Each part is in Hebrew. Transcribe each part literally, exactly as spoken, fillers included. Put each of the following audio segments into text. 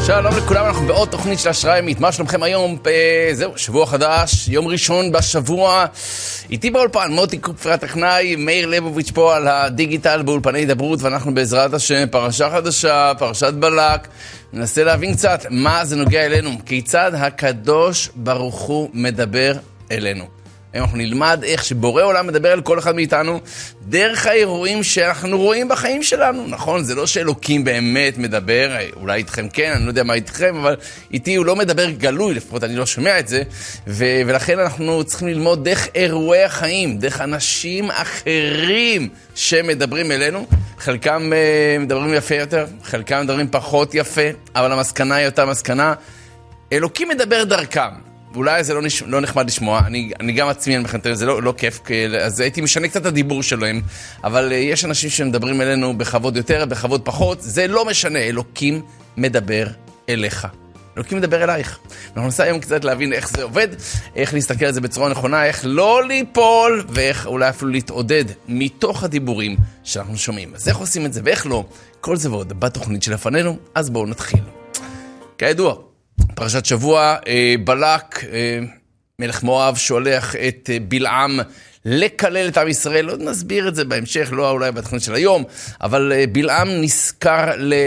שלום לכולם, אנחנו בעוד תוכנית של השראה ימית. מה שלומכם היום? זהו, שבוע חדש, יום ראשון בשבוע. איתי באולפן, מוטי קופפר הטכנאי, מאיר ליבוביץ' פה על הדיגיטל באולפני דברות, ואנחנו בעזרת השם, פרשה חדשה, פרשת בלק. ננסה להבין קצת מה זה נוגע אלינו, כיצד הקדוש ברוך הוא מדבר אלינו. היום אנחנו נלמד איך שבורא עולם מדבר אל כל אחד מאיתנו דרך האירועים שאנחנו רואים בחיים שלנו. נכון, זה לא שאלוקים באמת מדבר, אולי איתכם כן, אני לא יודע מה איתכם, אבל איתי הוא לא מדבר גלוי, לפחות אני לא שומע את זה, ו- ולכן אנחנו צריכים ללמוד דרך אירועי החיים, דרך אנשים אחרים שמדברים אלינו. חלקם uh, מדברים יפה יותר, חלקם מדברים פחות יפה, אבל המסקנה היא אותה מסקנה, אלוקים מדבר דרכם. אולי זה לא, נש... לא נחמד לשמוע, אני, אני גם עצמי, אני מכנתר, זה לא, לא כיף, אז הייתי משנה קצת את הדיבור שלהם, אבל uh, יש אנשים שמדברים אלינו בכבוד יותר, בכבוד פחות, זה לא משנה, אלוקים מדבר אליך. אלוקים מדבר אלייך. אנחנו ננסה היום קצת להבין איך זה עובד, איך להסתכל על זה בצורה נכונה, איך לא ליפול, ואיך אולי אפילו להתעודד מתוך הדיבורים שאנחנו שומעים. אז איך עושים את זה ואיך לא? כל זה ועוד בתוכנית שלפנינו, אז בואו נתחיל. כידוע, פרשת שבוע, בלק, מלך מואב, שולח את בלעם לקלל את עם ישראל. עוד נסביר את זה בהמשך, לא אולי בתוכנית של היום, אבל בלעם נזכר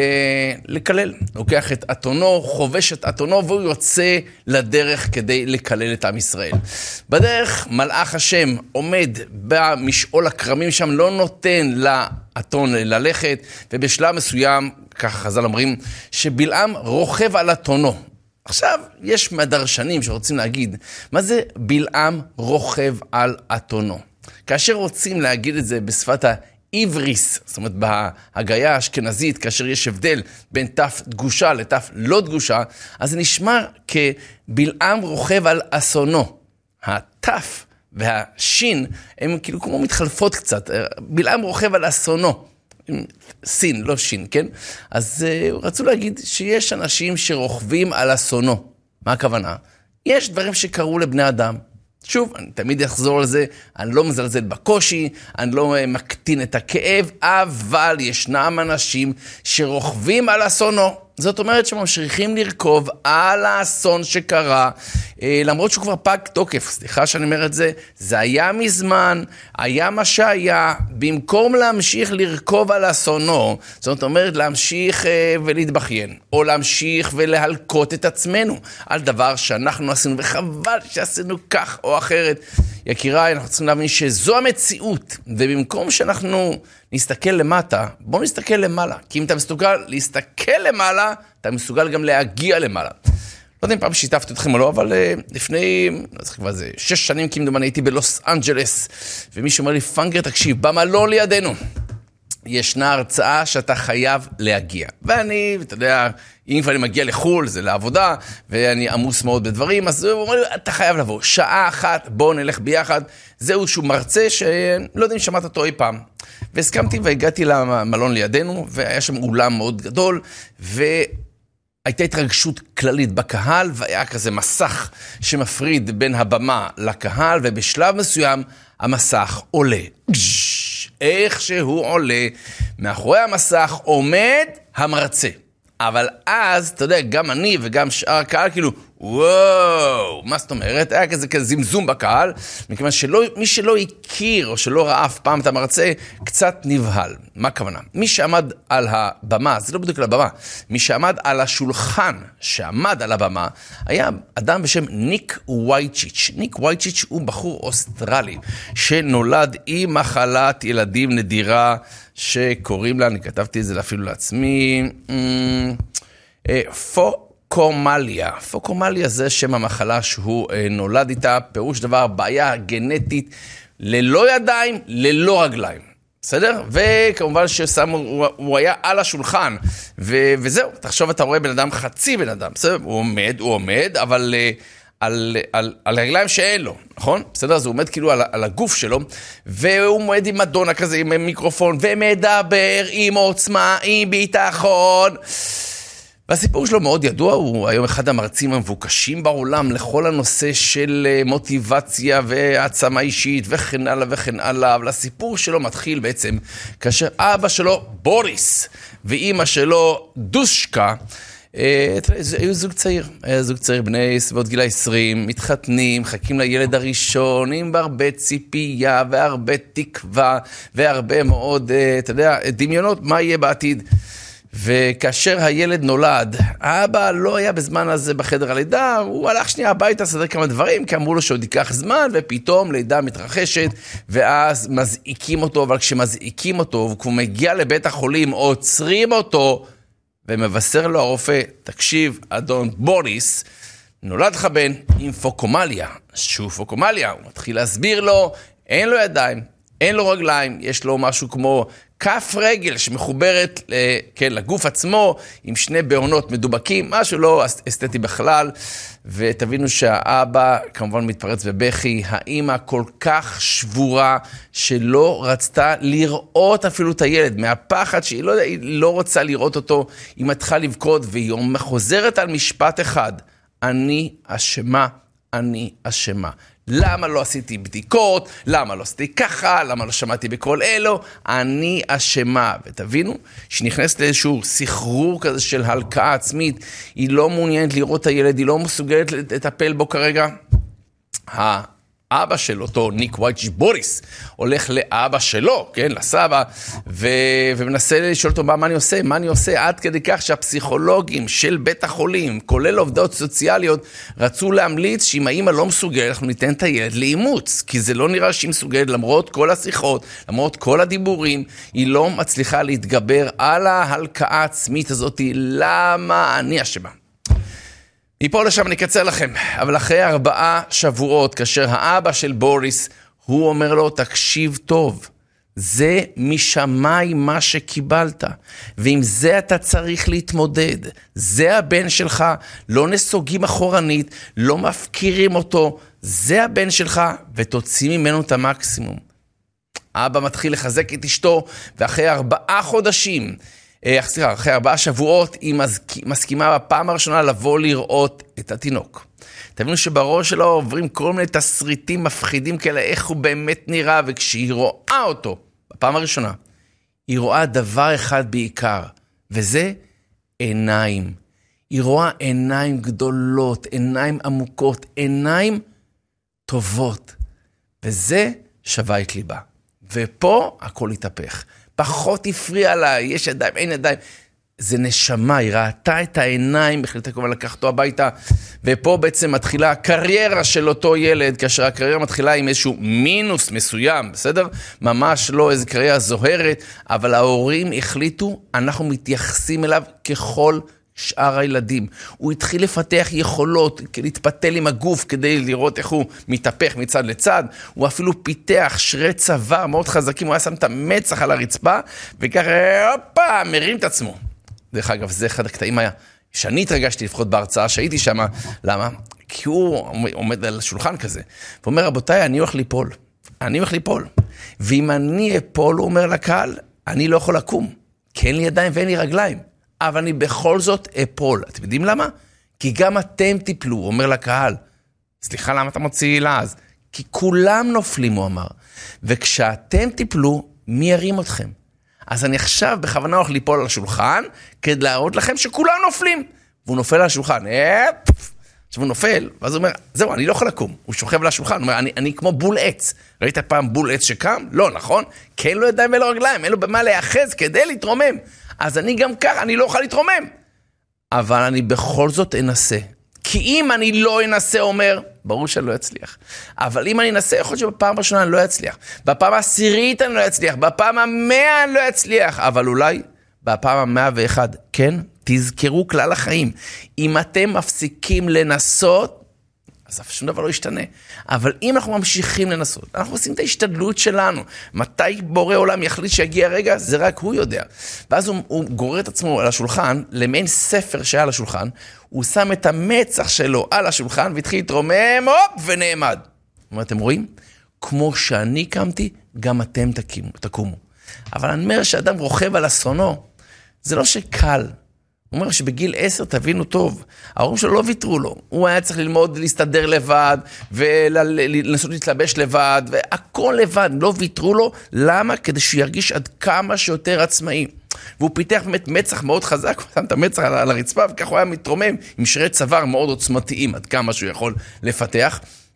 לקלל. לוקח את אתונו, חובש את אתונו, והוא יוצא לדרך כדי לקלל את עם ישראל. בדרך מלאך השם עומד במשעול הקרמים שם, לא נותן לאתון ללכת, ובשלב מסוים, ככה חז"ל אומרים, שבלעם רוכב על אתונו. עכשיו, יש מדרשנים שרוצים להגיד, מה זה בלעם רוכב על אתונו? כאשר רוצים להגיד את זה בשפת העבריס, זאת אומרת בהגיה האשכנזית, כאשר יש הבדל בין תף דגושה לתף לא דגושה, אז זה נשמע כבלעם רוכב על אסונו. התף והשין הם כאילו כמו מתחלפות קצת, בלעם רוכב על אסונו. סין, לא שין, כן? אז uh, רצו להגיד שיש אנשים שרוכבים על אסונו. מה הכוונה? יש דברים שקרו לבני אדם. שוב, אני תמיד אחזור על זה, אני לא מזלזל בקושי, אני לא uh, מקטין את הכאב, אבל ישנם אנשים שרוכבים על אסונו. זאת אומרת שממשיכים לרכוב על האסון שקרה, למרות שהוא כבר פג תוקף. סליחה שאני אומר את זה, זה היה מזמן, היה מה שהיה, במקום להמשיך לרכוב על אסונו, זאת אומרת להמשיך ולהתבכיין, או להמשיך ולהלקות את עצמנו על דבר שאנחנו עשינו, וחבל שעשינו כך או אחרת. יקיריי, אנחנו צריכים להבין שזו המציאות, ובמקום שאנחנו נסתכל למטה, בואו נסתכל למעלה, כי אם אתה מסוגל להסתכל למעלה, אתה מסוגל גם להגיע למעלה. לא יודע אם פעם שיתפתי אתכם או לא, אבל לפני, לא צריך כבר זה, שש שנים כמדומני הייתי בלוס אנג'לס, ומישהו אומר לי, פנגר, תקשיב, במלון לידינו, ישנה הרצאה שאתה חייב להגיע. ואני, אתה יודע, אם כבר אני מגיע לחול, זה לעבודה, ואני עמוס מאוד בדברים, אז הוא אומר לי, אתה חייב לבוא, שעה אחת, בואו נלך ביחד. זהו שהוא מרצה שלא יודע אם שמעת אותו אי פעם. והסכמתי והגעתי למלון לידינו, והיה שם אולם מאוד גדול, והייתה התרגשות כללית בקהל, והיה כזה מסך שמפריד בין הבמה לקהל, ובשלב מסוים המסך עולה. איך שהוא עולה, מאחורי המסך עומד המרצה. אבל אז, אתה יודע, גם אני וגם שאר הקהל, כאילו, וואו, מה זאת אומרת? היה כזה כזה זמזום בקהל, מכיוון שלא, מי שלא הכיר או שלא ראה אף פעם את המרצה, קצת נבהל. מה הכוונה? מי שעמד על הבמה, זה לא בדיוק על הבמה, מי שעמד על השולחן שעמד על הבמה, היה אדם בשם ניק וייצ'יץ'. ניק וייצ'יץ' הוא בחור אוסטרלי, שנולד עם מחלת ילדים נדירה, שקוראים לה, אני כתבתי את זה אפילו לעצמי, פוקומליה. פוקומליה זה שם המחלה שהוא נולד איתה, פירוש דבר, בעיה גנטית, ללא ידיים, ללא רגליים. בסדר? וכמובן ששמו, הוא, הוא היה על השולחן, ו, וזהו, תחשוב, אתה רואה בן אדם חצי בן אדם, בסדר? הוא עומד, הוא עומד, אבל על, על, על הרגליים שאין לו, נכון? בסדר? אז הוא עומד כאילו על, על הגוף שלו, והוא עומד עם מדונה כזה, עם מיקרופון, ומדבר עם עוצמה, עם ביטחון. והסיפור שלו מאוד ידוע, הוא היום אחד המרצים המבוקשים בעולם לכל הנושא של מוטיבציה והעצמה אישית וכן הלאה וכן הלאה. אבל הסיפור שלו מתחיל בעצם כאשר אבא שלו בוריס ואימא שלו דושקה היו זוג צעיר, היה זוג צעיר בני סביבות גיל ה-עשרים, מתחתנים, חכים לילד הראשון, עם הרבה ציפייה והרבה תקווה, והרבה מאוד, אתה יודע, דמיונות, מה יהיה בעתיד. וכאשר הילד נולד, האבא לא היה בזמן הזה בחדר הלידה, הוא הלך שנייה הביתה, סדר כמה דברים, כי אמרו לו שעוד ייקח זמן, ופתאום לידה מתרחשת, ואז מזעיקים אותו, אבל כשמזעיקים אותו, וכשהוא מגיע לבית החולים, עוצרים אותו, ומבשר לו הרופא, תקשיב, אדון בוריס, נולד לך בן עם פוקומליה. שוב פוקומליה, הוא מתחיל להסביר לו, אין לו ידיים, אין לו רגליים, יש לו משהו כמו כף רגל שמחוברת כן, לגוף עצמו, עם שני בעונות מדובקים, משהו לא אסתטי בכלל, ותבינו שהאבא כמובן מתפרץ בבכי, האמא כל כך שבורה, שלא רצתה לראות אפילו את הילד, מהפחד שהיא לא, לא רוצה לראות אותו, היא מתחילה לבכות, והיא חוזרת על משפט אחד, אני אשמה, אני אשמה. למה לא עשיתי בדיקות? למה לא עשיתי ככה? למה לא שמעתי בכל אלו? אני אשמה. ותבינו, שנכנסת לאיזשהו סחרור כזה של הלקאה עצמית, היא לא מעוניינת לראות את הילד, היא לא מסוגלת לטפל בו כרגע. האבא של אותו ניק וייצ'יץ' בוריס הולך לאבא שלו, כן, לסבא, ו... ומנסה לשאול אותו מה, מה אני עושה, מה אני עושה, עד כדי כך שהפסיכולוגים של בית החולים, כולל עובדות סוציאליות, רצו להמליץ שאם האמא לא מסוגלת, אנחנו ניתן את הילד לאימוץ, כי זה לא נראה שהיא מסוגלת, למרות כל השיחות, למרות כל הדיבורים, היא לא מצליחה להתגבר על ההלקאה העצמית הזאת, למה אני אשמה. מפה לשם אני אקצר לכם, אבל אחרי ארבעה שבועות, כאשר האבא של בוריס, הוא אומר לו, תקשיב טוב, זה משמיים מה שקיבלת, ועם זה אתה צריך להתמודד, זה הבן שלך, לא נסוגים אחורנית, לא מפקירים אותו, זה הבן שלך, ותוציא ממנו את המקסימום. האבא מתחיל לחזק את אשתו, ואחרי ארבעה חודשים, סליחה, אחרי ארבעה שבועות, היא מסכימה בפעם הראשונה לבוא לראות את התינוק. תבינו שבראש שלו עוברים כל מיני תסריטים מפחידים כאלה, איך הוא באמת נראה, וכשהיא רואה אותו, בפעם הראשונה, היא רואה דבר אחד בעיקר, וזה עיניים. היא רואה עיניים גדולות, עיניים עמוקות, עיניים טובות, וזה שווה את ליבה. ופה הכל התהפך. פחות הפריע לה, יש ידיים, אין ידיים. זה נשמה, היא ראתה את העיניים, החליטה כמובן לקח אותו הביתה, ופה בעצם מתחילה הקריירה של אותו ילד, כאשר הקריירה מתחילה עם איזשהו מינוס מסוים, בסדר? ממש לא איזו קריירה זוהרת, אבל ההורים החליטו, אנחנו מתייחסים אליו ככל שאר הילדים. הוא התחיל לפתח יכולות, להתפתל עם הגוף כדי לראות איך הוא מתהפך מצד לצד. הוא אפילו פיתח שרי צוואר מאוד חזקים, הוא היה שם את המצח על הרצפה, וככה, הופה, מרים את עצמו. דרך אגב, זה אחד הקטעים היה, שאני התרגשתי לפחות בהרצאה שהייתי שם, למה? כי הוא עומד על השולחן כזה, ואומר, רבותיי, אני הולך ליפול. אני הולך ליפול. ואם אני אפול, הוא אומר לקהל, אני לא יכול לקום, כי אין לי ידיים ואין לי רגליים. אבל אני בכל זאת אפול. אתם יודעים למה? כי גם אתם תיפלו, הוא אומר לקהל. סליחה, למה אתה מוציא לעז? כי כולם נופלים, הוא אמר. וכשאתם תיפלו, מי ירים אתכם? אז אני עכשיו בכוונה הולך ליפול על השולחן, כדי להראות לכם שכולם נופלים. והוא נופל על השולחן. עכשיו הוא נופל, ואז הוא אומר, זהו, אני לא יכול לקום. הוא שוכב על השולחן, הוא אומר, אני, אני כמו בול עץ. ראית פעם בול עץ שקם? לא, נכון? כי אין לו ידיים ולא רגליים, אין לו במה להיאחז כדי להתרומם. אז אני גם ככה, אני לא אוכל להתרומם. אבל אני בכל זאת אנסה. כי אם אני לא אנסה, אומר, ברור שאני לא אצליח. אבל אם אני אנסה, יכול להיות שבפעם הראשונה אני לא אצליח. בפעם העשירית אני לא אצליח. בפעם המאה אני לא אצליח. אבל אולי בפעם המאה ואחד, כן? תזכרו כלל החיים. אם אתם מפסיקים לנסות, אז אף שום דבר לא ישתנה. אבל אם אנחנו ממשיכים לנסות, אנחנו עושים את ההשתדלות שלנו. מתי בורא עולם יחליט שיגיע הרגע, זה רק הוא יודע. ואז הוא, הוא גורר את עצמו על השולחן, למעין ספר שהיה על השולחן, הוא שם את המצח שלו על השולחן, והתחיל להתרומם, הופ, ונעמד. אתם רואים? כמו שאני קמתי, גם אתם תקימו, תקומו. אבל אני אומר שאדם רוכב על אסונו, זה לא שקל. הוא אומר שבגיל עשר תבינו טוב, ההורים שלו לא ויתרו לו, הוא היה צריך ללמוד להסתדר לבד, ולנסות להתלבש לבד, והכל לבד, לא ויתרו לו, למה? כדי שהוא ירגיש עד כמה שיותר עצמאי. והוא פיתח באמת מצח מאוד חזק, הוא שם את המצח על הרצפה, וכך הוא היה מתרומם עם שרי צוואר מאוד עוצמתיים, עד כמה שהוא יכול לפתח.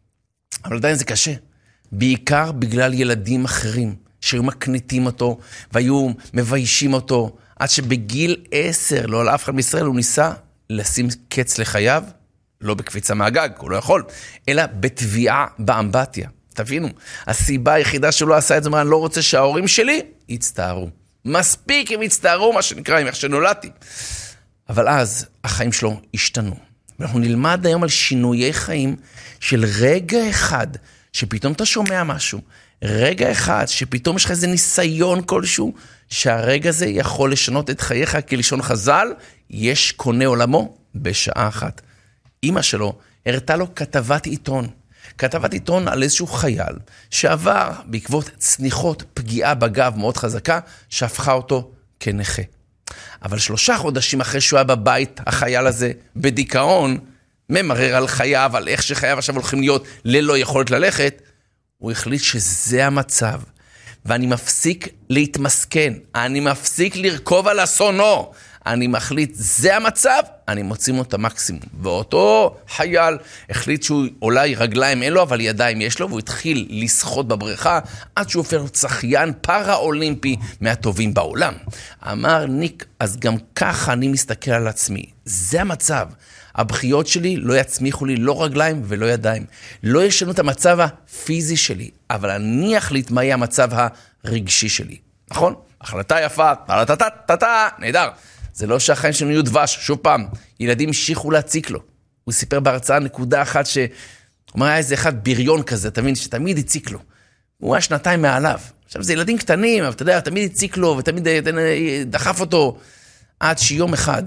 אבל עדיין זה קשה, בעיקר בגלל ילדים אחרים, שהיו מקניטים אותו, והיו מביישים אותו, עד שבגיל עשר, לא על אף אחד מישראל, הוא ניסה לשים קץ לחייו, לא בקפיצה מהגג, הוא לא יכול, אלא בתביעה באמבטיה. תבינו, הסיבה היחידה שהוא לא עשה את זה, אני לא רוצה שההורים שלי יצטערו. מספיק הם יצטערו, מה שנקרא, עם איך שנולדתי. אבל אז החיים שלו השתנו. ואנחנו נלמד היום על שינויי חיים של רגע אחד, שפתאום אתה שומע משהו, רגע אחד שפתאום יש לך איזה ניסיון כלשהו, שהרגע הזה יכול לשנות את חייך, כלשון חז"ל, יש קונה עולמו בשעה אחת. אמא שלו הראתה לו כתבת עיתון, כתבת עיתון על איזשהו חייל, שעבר בעקבות צניחות פגיעה בגב מאוד חזקה, שהפכה אותו כנכה. אבל שלושה חודשים אחרי שהוא היה בבית, החייל הזה בדיכאון, ממרר על חייו, על איך שחייו עכשיו הולכים להיות ללא יכולת ללכת, הוא החליט שזה המצב, ואני מפסיק להתמסכן, אני מפסיק לרכוב על אסונו, אני מחליט, זה המצב, אני מוציא לו את המקסימום. ואותו חייל החליט שהוא אולי רגליים אין לו, אבל ידיים יש לו, והוא התחיל לשחות בבריכה, עד שהוא הופך צחיין פארה-אולימפי מהטובים בעולם. אמר ניק, אז גם ככה אני מסתכל על עצמי, זה המצב. הבחיות שלי לא יצמיחו לי לא רגליים ולא ידיים. לא ישנו את המצב הפיזי שלי, אבל אני אחליט מה יהיה המצב הרגשי שלי. נכון? החלטה יפה, טה-טה-טה-טה, נהדר. זה לא שהחיים שלנו יהיו דבש, שוב פעם, ילדים המשיכו להציק לו. הוא סיפר בהרצאה נקודה אחת ש... הוא אומר, היה איזה אחד בריון כזה, תמיד, שתמיד הציק לו. הוא היה שנתיים מעליו. עכשיו, זה ילדים קטנים, אבל אתה יודע, תמיד הציק לו, ותמיד דחף אותו, עד שיום אחד,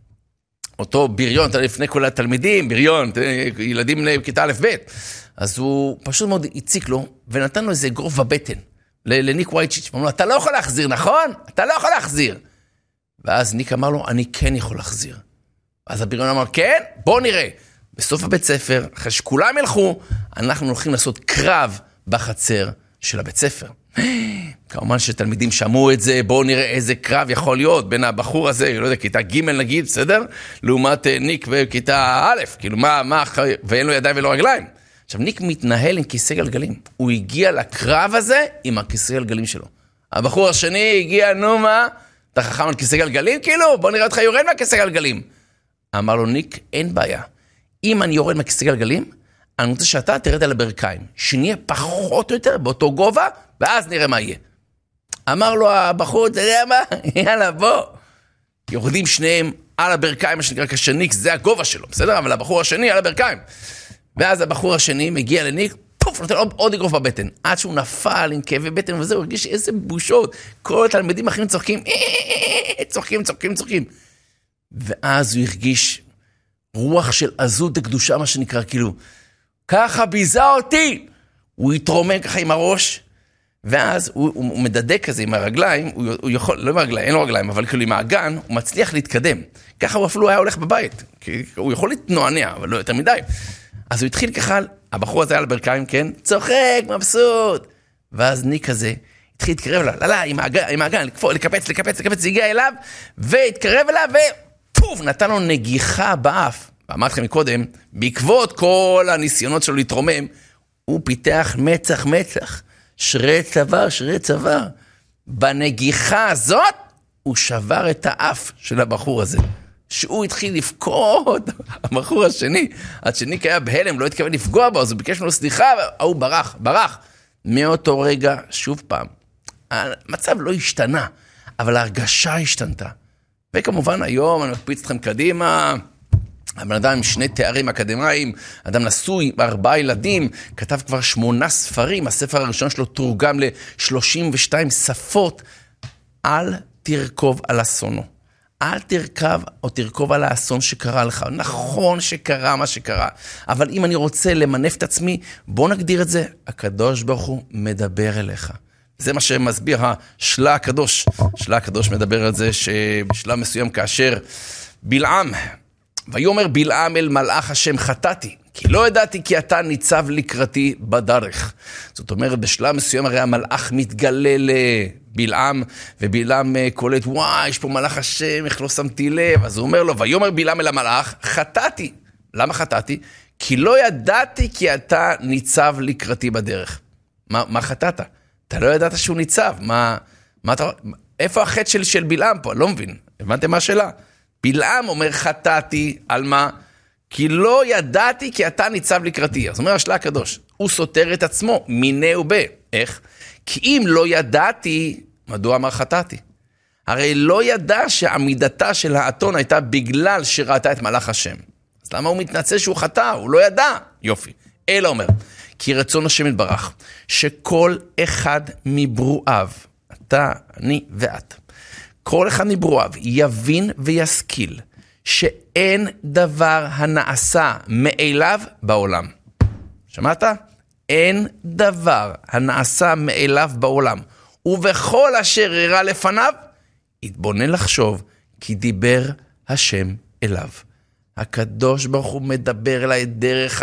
אותו בריון, לפני כל התלמידים, בריון, ילדים לכיתה א' ב', אז הוא פשוט מאוד הציק לו, ונתן לו איזה גרוף בבטן, לניק וייצ'יץ'. הוא אמר לו, אתה לא יכול להחזיר, נכון? אתה לא יכול להחזיר. ואז ניק אמר לו, אני כן יכול להחזיר. אז הבריון אמר, כן, בוא נראה. בסוף הבית ספר, אחרי שכולם ילכו, אנחנו הולכים לעשות קרב בחצר של הבית ספר. כמובן שתלמידים שמעו את זה, בואו נראה איזה קרב יכול להיות בין הבחור הזה, לא יודע, כיתה ג' נגיד, בסדר? לעומת ניק וכיתה א', כאילו מה, מה, ואין לו ידיים ולא רגליים. עכשיו, ניק מתנהל עם כיסא גלגלים. הוא הגיע לקרב הזה עם הכיסא גלגלים שלו. הבחור השני הגיע, נו מה, אתה חכם על כיסא גלגלים? כאילו, בוא נראה אותך יורד מהכיסא גלגלים. אמר לו ניק, אין בעיה. אם אני יורד מהכיסא גלגלים, אני רוצה שאתה תרד על הברכיים, שנהיה פחות או יותר באותו גובה, ואז נראה מה יהיה. אמר לו הבחור, אתה יודע מה? יאללה, בוא. יורדים שניהם על הברכיים, מה שנקרא כשניק, זה הגובה שלו, בסדר? אבל הבחור השני על הברכיים. ואז הבחור השני מגיע לניק, פוף, נותן עוד, עוד אגרוף בבטן. עד שהוא נפל עם כאבי בטן, וזה, הוא הרגיש איזה בושות. כל התלמידים אחרים צוחקים, צוחקים, צוחקים, צוחקים. ואז הוא הרגיש רוח של עזות דקדושה, מה שנקרא, כאילו, ככה ביזה אותי. הוא התרומם ככה עם הראש, ואז הוא, הוא, הוא מדדק כזה עם הרגליים, הוא, הוא יכול, לא עם הרגליים, אין לו רגליים, אבל כאילו עם האגן, הוא מצליח להתקדם. ככה הוא אפילו היה הולך בבית, כי הוא יכול להתנוענע, אבל לא יותר מדי. אז הוא התחיל ככה, הבחור הזה היה על ברכיים, כן? צוחק, מבסוט. ואז ניק כזה, התחיל להתקרב אליו, לא, לא, עם האגן, עם האגן, לקפץ, לקפץ, לקפץ, זה הגיע אליו, והתקרב אליו, ופוף, נתן לו נגיחה באף. ואמרתי לכם מקודם, בעקבות כל הניסיונות שלו להתרומם, הוא פיתח מצח, מצח, שרי צוואר, שרי צוואר. בנגיחה הזאת, הוא שבר את האף של הבחור הזה. שהוא התחיל לפקוד, הבחור השני, עד שניק היה בהלם, לא התכוון לפגוע בו, אז הוא ביקש ממנו סליחה, והוא ברח, ברח. מאותו רגע, שוב פעם, המצב לא השתנה, אבל ההרגשה השתנתה. וכמובן, היום אני מקפיץ אתכם קדימה, הבן אדם עם שני תארים אקדמיים, אדם נשוי, ארבעה ילדים, כתב כבר שמונה ספרים, הספר הראשון שלו תורגם ל-שלושים ושתיים שפות. אל תרכוב על אסונו. אל תרכב או תרכוב על האסון שקרה לך. נכון שקרה מה שקרה, אבל אם אני רוצה למנף את עצמי, בוא נגדיר את זה, הקדוש ברוך הוא מדבר אליך. זה מה שמסביר השלה הקדוש. שלה הקדוש מדבר על זה שבשלב מסוים כאשר בלעם ויאמר בלעם אל מלאך השם חטאתי, כי לא ידעתי כי אתה ניצב לקראתי בדרך. זאת אומרת, בשלב מסוים הרי המלאך מתגלה לבלעם, ובלעם קולט, וואי, יש פה מלאך השם, איך לא שמתי לב. אז הוא אומר לו, ויאמר בלעם אל המלאך, חטאתי. למה חטאתי? כי לא ידעתי כי אתה ניצב לקראתי בדרך. מה, מה חטאת? אתה לא ידעת שהוא ניצב. מה, מה אתה, איפה החטא של, של בלעם פה? אני לא מבין. הבנתם מה השאלה? בלעם אומר חטאתי על מה? כי לא ידעתי כי אתה ניצב לקראתי. אז אומר השלה הקדוש, הוא סותר את עצמו, מיני ובה. איך? כי אם לא ידעתי, מדוע אמר חטאתי? הרי לא ידע שעמידתה של האתון הייתה בגלל שראתה את מלאך השם. אז למה הוא מתנצל שהוא חטא? הוא לא ידע. יופי. אלא אומר, כי רצון השם יתברך, שכל אחד מברואיו, אתה, אני ואת, כל אחד מברואיו יבין וישכיל, שאין דבר הנעשה מאליו בעולם. שמעת? אין דבר הנעשה מאליו בעולם. ובכל אשר הראה לפניו, יתבונן לחשוב, כי דיבר השם אליו. הקדוש ברוך הוא מדבר אליי דרך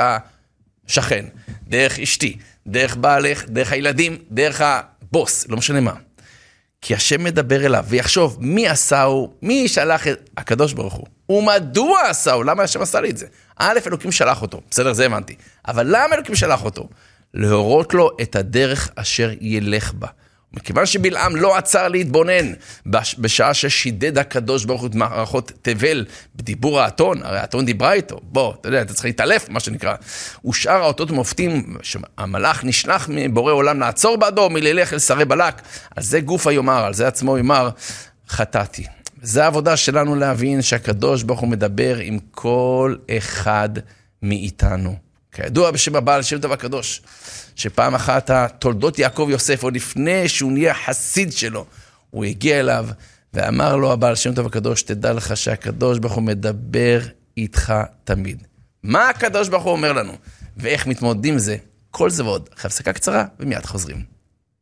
השכן, דרך אשתי, דרך בעלך, דרך הילדים, דרך הבוס, לא משנה מה. כי השם מדבר אליו ויחשוב מי עשהו, מי שלח את הקדוש ברוך הוא. ומדוע עשהו? למה השם עשה לי את זה? א', אלוקים שלח אותו, בסדר, זה הבנתי. אבל למה אלוקים שלח אותו? להורות לו את הדרך אשר ילך בה. מכיוון שבלעם לא עצר להתבונן, בשעה ששידד הקדוש ברוך הוא את מערכות תבל, בדיבור האתון, הרי האתון דיברה איתו, בוא, אתה יודע, אתה צריך להתעלף, מה שנקרא. ושאר האותות ומופתים, שהמלאך נשלח מבורא עולם לעצור בעדו, מללך אל שרי בלק, על זה גופה יאמר, על זה עצמו יאמר, חטאתי. זה העבודה שלנו להבין שהקדוש ברוך הוא מדבר עם כל אחד מאיתנו. כידוע בשם הבעל שם טוב הקדוש, שפעם אחת תולדות יעקב יוסף, עוד לפני שהוא נהיה חסיד שלו, הוא הגיע אליו ואמר לו הבעל שם טוב הקדוש, תדע לך שהקדוש ברוך הוא מדבר איתך תמיד. מה הקדוש ברוך הוא אומר לנו? ואיך מתמודדים זה? כל זה ועוד. אחרי הפסקה קצרה ומיד חוזרים.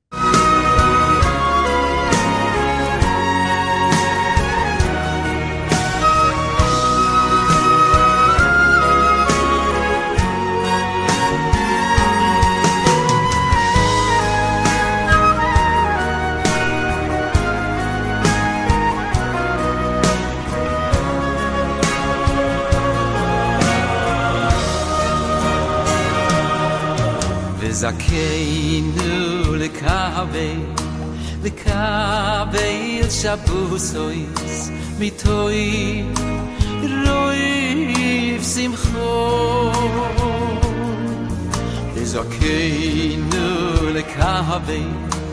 זכינו לקבל, לקבל שבוסויס, מתוי רויב שמחו. זכינו לקבל,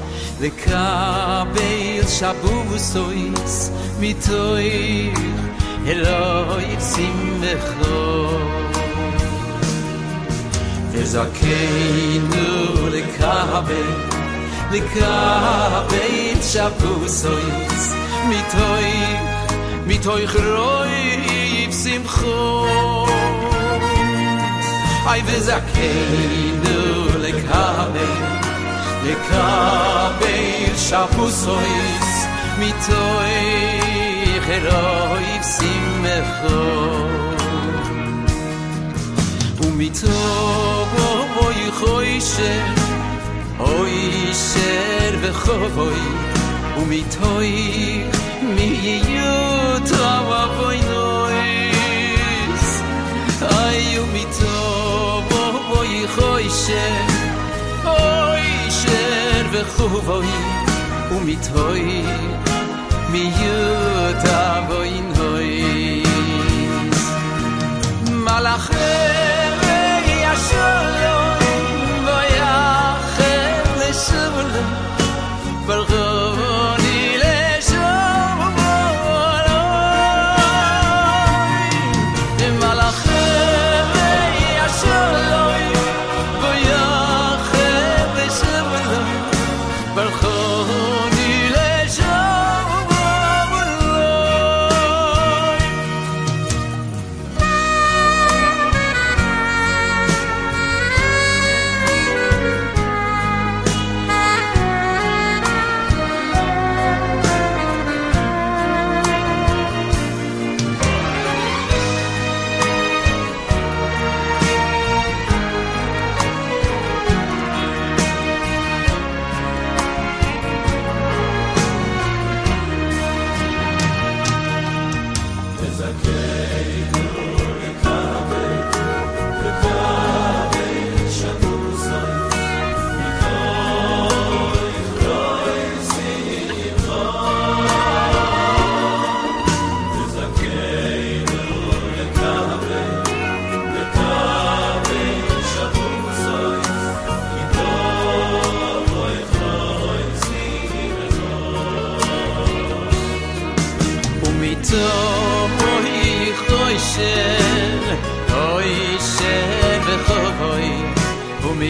לקבל שבוסויס, מתוי רויב שמחו. זכינו לקבל, לקבל שבוסויס, מתוי, מתוי רויב שמחו. היי וזכינו לקבל, לקבל שבוסויס, מתוי רויב שמחו. ומיתו בוי חוישר, אוישר וחובוי, ומיתוי מיות אבוי נויס. איי ומיתו בוי חוישר, אוישר וחובוי, ומיתוי מיות אבוי נויס. מלאכי שלום ויחל לשולם ברגוני לשום עולוי מלאכי השלום ויחל לשולם ברגוני לשום עולוי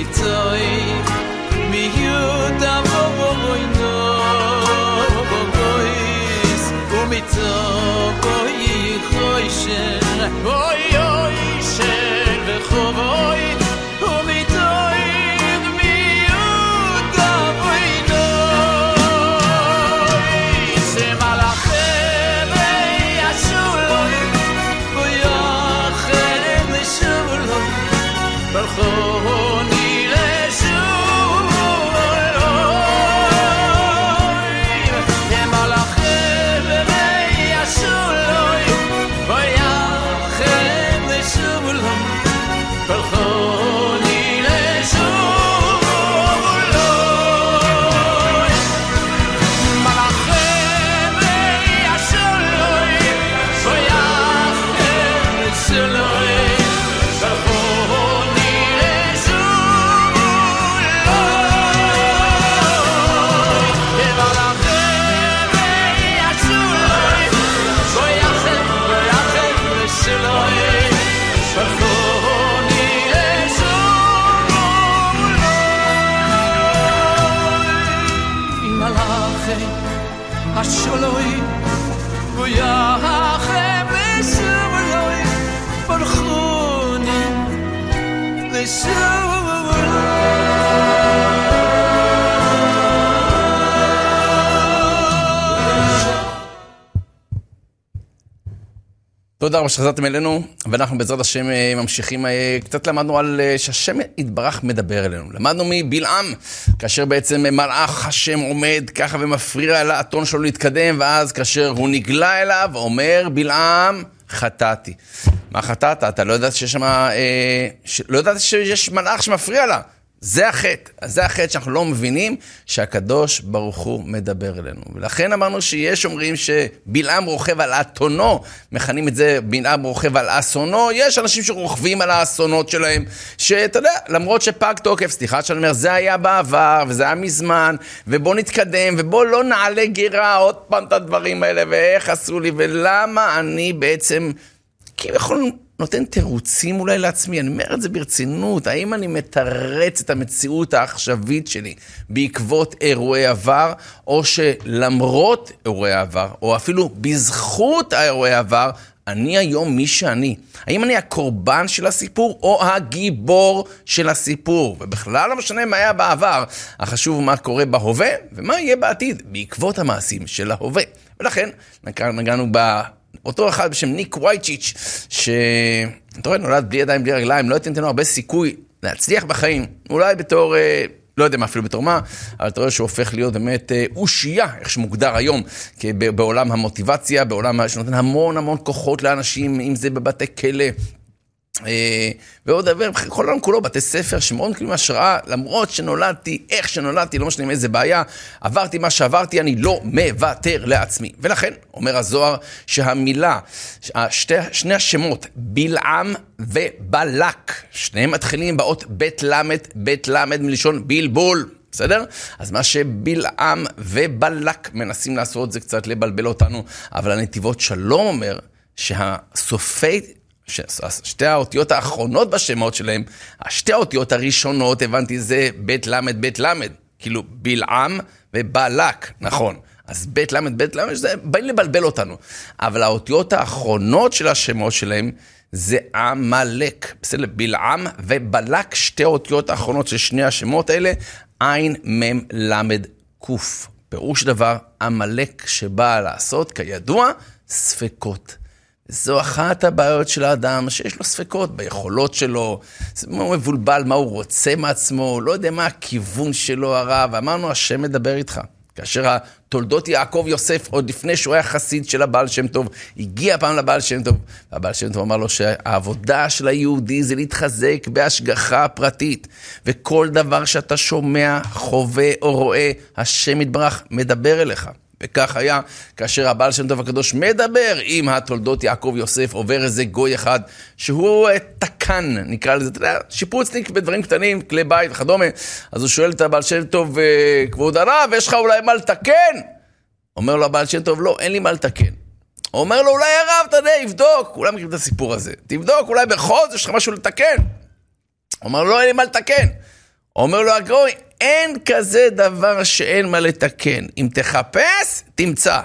ומיצוי מיודה בוינו בויס ומיצוי חוישר בוי אוי של וחובוי ומיצוי מיודה בוינו שמלאכי וישולוי ויחם לשולוי בלכוני השולוי ויחם לשולוי ברכוני לשולוי תודה רבה שחזרתם אלינו, ואנחנו בעזרת השם ממשיכים, קצת למדנו על שהשם יתברך מדבר אלינו. למדנו מבלעם, כאשר בעצם מלאך השם עומד ככה ומפריע לאתון שלו להתקדם, ואז כאשר הוא נגלה אליו, אומר בלעם, חטאתי. מה חטאת? אתה לא יודעת שיש שם, אה, ש... לא יודעת שיש מלאך שמפריע לה. זה החטא. אז זה החטא שאנחנו לא מבינים שהקדוש ברוך הוא מדבר אלינו. ולכן אמרנו שיש אומרים שבלעם רוכב על אתונו, מכנים את זה בלעם רוכב על אסונו. יש אנשים שרוכבים על האסונות שלהם, שאתה יודע, למרות שפג תוקף, סליחה שאני אומר, זה היה בעבר, וזה היה מזמן, ובוא נתקדם, ובוא לא נעלה גירה עוד פעם את הדברים האלה, ואיך עשו לי, ולמה אני בעצם, כי יכול נותן תירוצים אולי לעצמי, אני אומר את זה ברצינות, האם אני מתרץ את המציאות העכשווית שלי בעקבות אירועי עבר, או שלמרות אירועי עבר, או אפילו בזכות אירועי עבר, אני היום מי שאני. האם אני הקורבן של הסיפור, או הגיבור של הסיפור? ובכלל לא משנה מה היה בעבר, החשוב מה קורה בהווה, ומה יהיה בעתיד, בעקבות המעשים של ההווה. ולכן, נגענו ב... אותו אחד בשם ניק וייצ'יץ', שאתה רואה, נולד בלי ידיים, בלי רגליים, לא הייתם לנו הרבה סיכוי להצליח בחיים, אולי בתור, לא יודע מה אפילו בתור מה, אבל אתה רואה שהוא הופך להיות באמת אושייה, איך שמוגדר היום, בעולם המוטיבציה, בעולם שנותן המון המון כוחות לאנשים, אם זה בבתי כלא, ועוד דבר, כל העולם כולו, בתי ספר שמאוד מקבלים השראה, למרות שנולדתי, איך שנולדתי, לא משנה עם איזה בעיה, עברתי מה שעברתי, אני לא מוותר לעצמי. ולכן, אומר הזוהר, שהמילה, שתי, שני השמות, בלעם ובלק, שניהם מתחילים באות בית למד, בית למד מלשון בלבול, בסדר? אז מה שבלעם ובלק מנסים לעשות, זה קצת לבלבל אותנו, אבל הנתיבות שלום אומר, שהסופי, שתי האותיות האחרונות בשמות שלהם, השתי האותיות הראשונות, הבנתי, זה בית למד, בית למד, כאילו בלעם ובלק, נכון. אז בית למד, בית למד, זה באים לבלבל אותנו. אבל האותיות האחרונות של השמות שלהם, זה עמלק. בסדר, בלעם ובלק, שתי האותיות האחרונות של שני השמות האלה, עין, מם, למד, קוף. פירוש דבר, עמלק שבא לעשות, כידוע, ספקות. זו אחת הבעיות של האדם, שיש לו ספקות ביכולות שלו, הוא מבולבל מה הוא רוצה מעצמו, לא יודע מה הכיוון שלו הרב, אמרנו השם מדבר איתך. כאשר התולדות יעקב יוסף, עוד לפני שהוא היה חסיד של הבעל שם טוב, הגיע פעם לבעל שם טוב, והבעל שם טוב אמר לו שהעבודה של היהודי זה להתחזק בהשגחה פרטית, וכל דבר שאתה שומע, חווה או רואה, השם יתברך מדבר אליך. וכך היה, כאשר הבעל שם טוב הקדוש מדבר עם התולדות יעקב יוסף, עובר איזה גוי אחד, שהוא תקן, נקרא לזה, אתה יודע, שיפוצניק בדברים קטנים, כלי בית וכדומה, אז הוא שואל את הבעל שם טוב, כבוד הרב, יש לך אולי מה לתקן? אומר לו הבעל שם טוב, לא, אין לי מה לתקן. הוא אומר לו, אולי הרב, אתה יודע, יבדוק, כולם מכירים את הסיפור הזה, תבדוק, אולי בחוז, יש לך משהו לתקן. הוא אומר לו, לא, אין לי מה לתקן. אומר לו הגוי, אין כזה דבר שאין מה לתקן. אם תחפש, תמצא.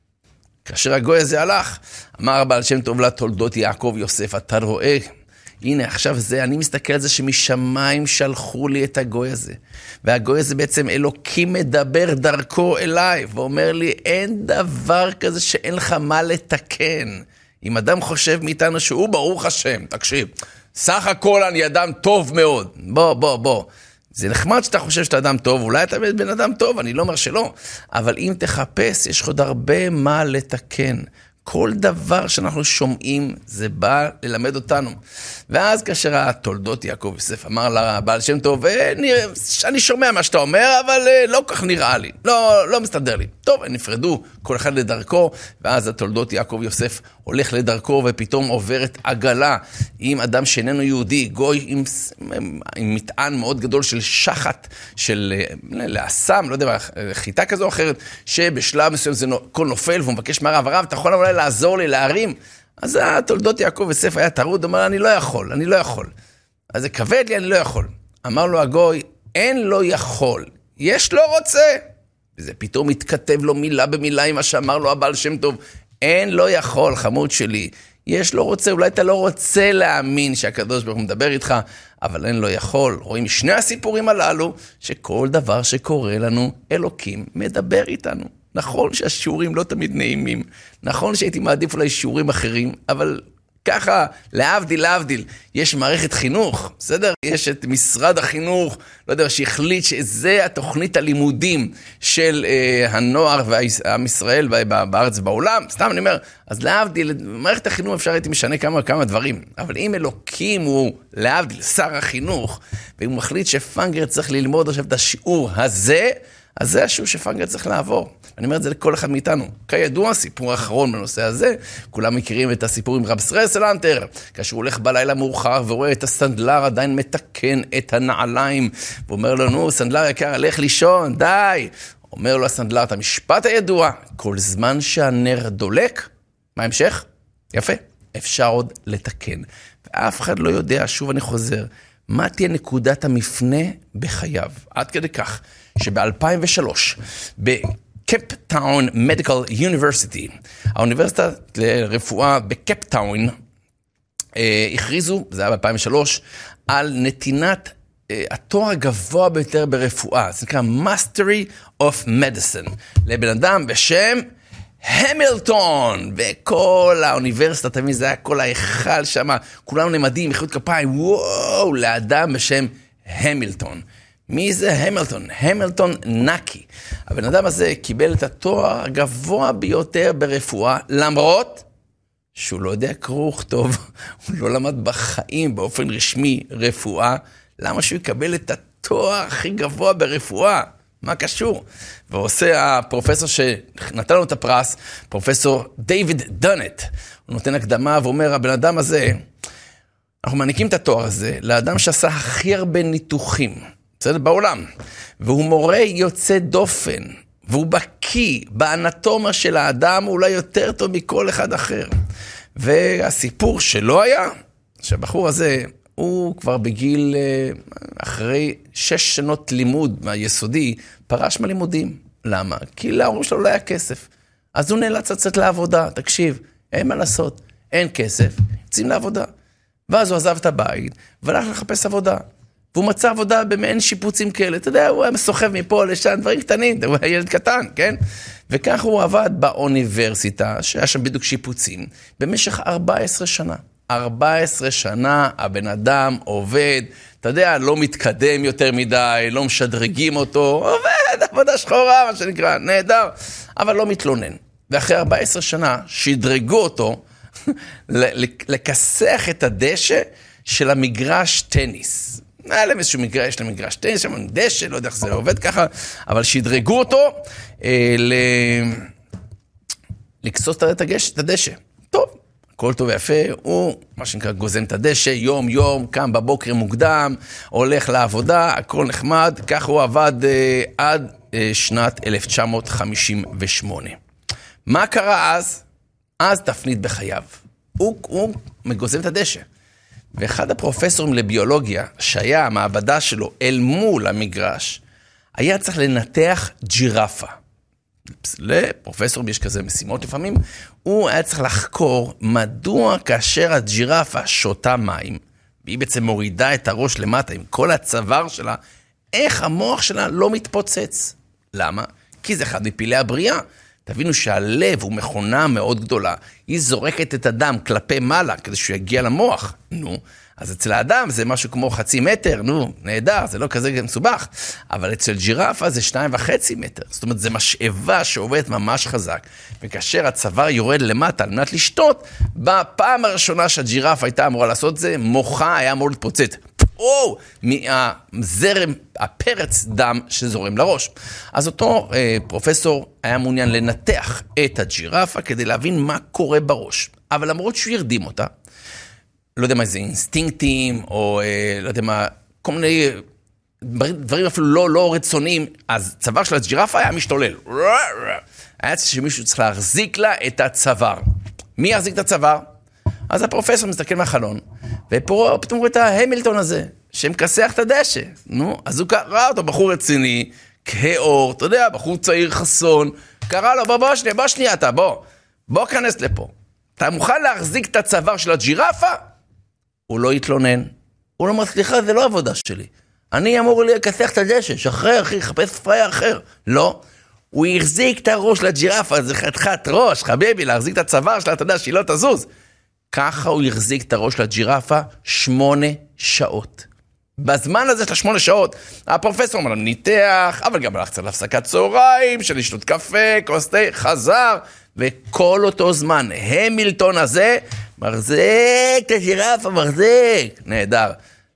כאשר הגוי הזה הלך, אמר הבעל שם טוב לתולדות יעקב יוסף, אתה רואה, הנה עכשיו זה, אני מסתכל על זה שמשמיים שלחו לי את הגוי הזה. והגוי הזה בעצם אלוקים מדבר דרכו אליי, ואומר לי, אין דבר כזה שאין לך מה לתקן. אם אדם חושב מאיתנו שהוא ברוך השם, תקשיב, סך הכל אני אדם טוב מאוד. בוא, בוא, בוא. זה נחמד שאתה חושב שאתה אדם טוב, אולי אתה בן אדם טוב, אני לא אומר שלא. אבל אם תחפש, יש עוד הרבה מה לתקן. כל דבר שאנחנו שומעים, זה בא ללמד אותנו. ואז כאשר התולדות יעקב יוסף אמר לבעל שם טוב, אני שומע מה שאתה אומר, אבל לא כך נראה לי, לא, לא מסתדר לי. טוב, הם נפרדו, כל אחד לדרכו, ואז התולדות יעקב יוסף הולך לדרכו, ופתאום עוברת עגלה עם אדם שאיננו יהודי, גוי עם, עם מטען מאוד גדול של שחת, של לאסם, לא יודע, חיטה כזו או אחרת, שבשלב מסוים זה כל נופל, והוא מבקש מהרב, הרב, אתה יכול אולי לעזור לי להרים? אז התולדות יעקב יוסף היה טרוד, אמר, אני לא יכול, אני לא יכול. אז זה כבד לי, אני לא יכול. אמר לו הגוי, אין לא יכול, יש לא רוצה. וזה פתאום התכתב לו מילה במילה עם מה שאמר לו הבעל שם טוב, אין לא יכול, חמוד שלי, יש לא רוצה, אולי אתה לא רוצה להאמין שהקדוש ברוך הוא מדבר איתך, אבל אין לא יכול. רואים שני הסיפורים הללו, שכל דבר שקורה לנו, אלוקים מדבר איתנו. נכון שהשיעורים לא תמיד נעימים, נכון שהייתי מעדיף אולי שיעורים אחרים, אבל ככה, להבדיל, להבדיל, יש מערכת חינוך, בסדר? יש את משרד החינוך, לא יודע, שהחליט שזה התוכנית הלימודים של אה, הנוער והעם ישראל בארץ ובעולם, סתם אני אומר, אז להבדיל, מערכת החינוך אפשר הייתי משנה כמה כמה דברים, אבל אם אלוקים הוא, להבדיל, שר החינוך, והוא מחליט שפנגר צריך ללמוד עכשיו את השיעור הזה, אז זה השיעור שפנגר צריך לעבור. אני אומר את זה לכל אחד מאיתנו. כידוע, סיפור האחרון בנושא הזה, כולם מכירים את הסיפור עם רב ישראל סלנטר, כאשר הוא הולך בלילה מאוחר ורואה את הסנדלר עדיין מתקן את הנעליים, ואומר לו, נו, סנדלר יקר, הלך לישון, די. אומר לו הסנדלר את המשפט הידוע, כל זמן שהנר דולק, מה המשך? יפה, אפשר עוד לתקן. ואף אחד לא יודע, שוב אני חוזר, מה תהיה נקודת המפנה בחייו? עד כדי כך, שב-אלפיים ושלוש, בקפטאון מדיקל יוניברסיטי, האוניברסיטה לרפואה בקפטאון, אה, הכריזו, זה היה ב-אלפיים ושלוש, על נתינת אה, התואר הגבוה ביותר ברפואה, זה נקרא Mastery of Medicine, לבן אדם בשם המילטון, וכל האוניברסיטה, תמיד זה היה כל ההיכל שם, כולנו נמדים, מחיאות כפיים, וואו, לאדם בשם המילטון. מי זה המילטון? המילטון נקי. הבן אדם הזה קיבל את התואר הגבוה ביותר ברפואה, למרות שהוא לא יודע קרוא וכתוב, הוא לא למד בחיים באופן רשמי רפואה, למה שהוא יקבל את התואר הכי גבוה ברפואה? מה קשור? ועושה הפרופסור שנתן לו את הפרס, פרופסור דיוויד דונט, הוא נותן הקדמה ואומר, הבן אדם הזה, אנחנו מעניקים את התואר הזה לאדם שעשה הכי הרבה ניתוחים, בסדר? בעולם, והוא מורה יוצא דופן, והוא בקיא באנטומיה של האדם, אולי יותר טוב מכל אחד אחר. והסיפור שלו היה, שהבחור הזה, הוא כבר בגיל, אחרי שש שנות לימוד מהיסודי, פרש מהלימודים. למה? כי להורים שלו לא היה כסף. אז הוא נאלץ לצאת לעבודה. תקשיב, אין מה לעשות, אין כסף, יוצאים לעבודה. ואז הוא עזב את הבית, והלך לחפש עבודה. והוא מצא עבודה במעין שיפוצים כאלה. אתה יודע, הוא היה מסוחב מפה לשם, דברים קטנים, הוא היה ילד קטן, כן? וכך הוא עבד באוניברסיטה, שהיה שם בדיוק שיפוצים, במשך ארבע עשרה שנה. ארבע עשרה שנה הבן אדם עובד, אתה יודע, לא מתקדם יותר מדי, לא משדרגים אותו, עובד, עבודה שחורה, מה שנקרא, נהדר, אבל לא מתלונן. ואחרי ארבע עשרה שנה שדרגו אותו, לכסח את הדשא של המגרש טניס. היה להם איזשהו מגרש, יש להם מגרש טניס, שם דשא, לא יודע איך זה עובד ככה, אבל שדרגו אותו אה, ל... לקסוס את הדשא. טוב. הכל טוב ויפה, הוא, מה שנקרא, גוזם את הדשא, יום יום, קם בבוקר מוקדם, הולך לעבודה, הכל נחמד, כך הוא עבד אה, עד אה, שנת אלף תשע מאות חמישים ושמונה. מה קרה אז? אז תפנית בחייו. הוא, הוא מגוזם את הדשא. ואחד הפרופסורים לביולוגיה, שהיה המעבדה שלו אל מול המגרש, היה צריך לנתח ג'ירפה. לפרופסורים יש כזה משימות לפעמים, הוא היה צריך לחקור מדוע כאשר הג'ירפה שותה מים, והיא בעצם מורידה את הראש למטה עם כל הצוואר שלה, איך המוח שלה לא מתפוצץ. למה? כי זה אחד מפעילי הבריאה. תבינו שהלב הוא מכונה מאוד גדולה, היא זורקת את הדם כלפי מעלה כדי שהוא יגיע למוח. נו, אז אצל האדם זה משהו כמו חצי מטר, נו, נהדר, זה לא כזה מסובך, אבל אצל ג'ירפה זה שניים וחצי מטר, זאת אומרת, זה משאבה שעובדת ממש חזק, וכאשר הצוואר יורד למטה על מנת לשתות, בפעם הראשונה שהג'ירפה הייתה אמורה לעשות זה, מוחה היה אמור להתפוצץ, או, מהזרם, הפרץ דם שזורם לראש. אז אותו אה, פרופסור היה מעוניין לנתח את הג'ירפה כדי להבין מה קורה בראש, אבל למרות שהוא ירדים אותה, לא יודע מה זה, אינסטינקטים, או אה, לא יודע מה, כל מיני דברים אפילו לא, לא רצוניים, אז צוואר של הג'ירפה היה משתולל. היה שמישהו צריך להחזיק לה את הצוואר. מי יחזיק את הצוואר? אז הפרופסור מסתכל מהחלון, ופה פתאום רואה את ההמילטון הזה, שמכסח את הדשא. נו, אז הוא קרא אותו, בחור רציני, כאור, אתה יודע, בחור צעיר חסון, קרא לו, בוא, בוא שנייה, בוא שנייה אתה, בוא, בוא כנס לפה. אתה מוכן להחזיק את הצוואר של הג'ירפה? הוא לא יתלונן. הוא לא אומר, סליחה, זה לא עבודה שלי. אני אמור לי לכסח את הדשא, שחרר, אחי, חפש פרייר אחר. לא. הוא יחזיק את הראש של הג'ירפה, זה חתיכת ראש, חביבי, להחזיק את הצוואר שלה, אתה יודע, שהיא לא תזוז. ככה הוא יחזיק את הראש של הג'ירפה שמונה שעות. בזמן הזה של השמונה שעות, הפרופסור אמר, ניתח, אבל גם הלך קצת להפסקת צהריים, של לשתות קפה, כוס תה, חזר, וכל אותו זמן, המילטון הזה, מחזק את הג'ירפה, מחזק. נהדר.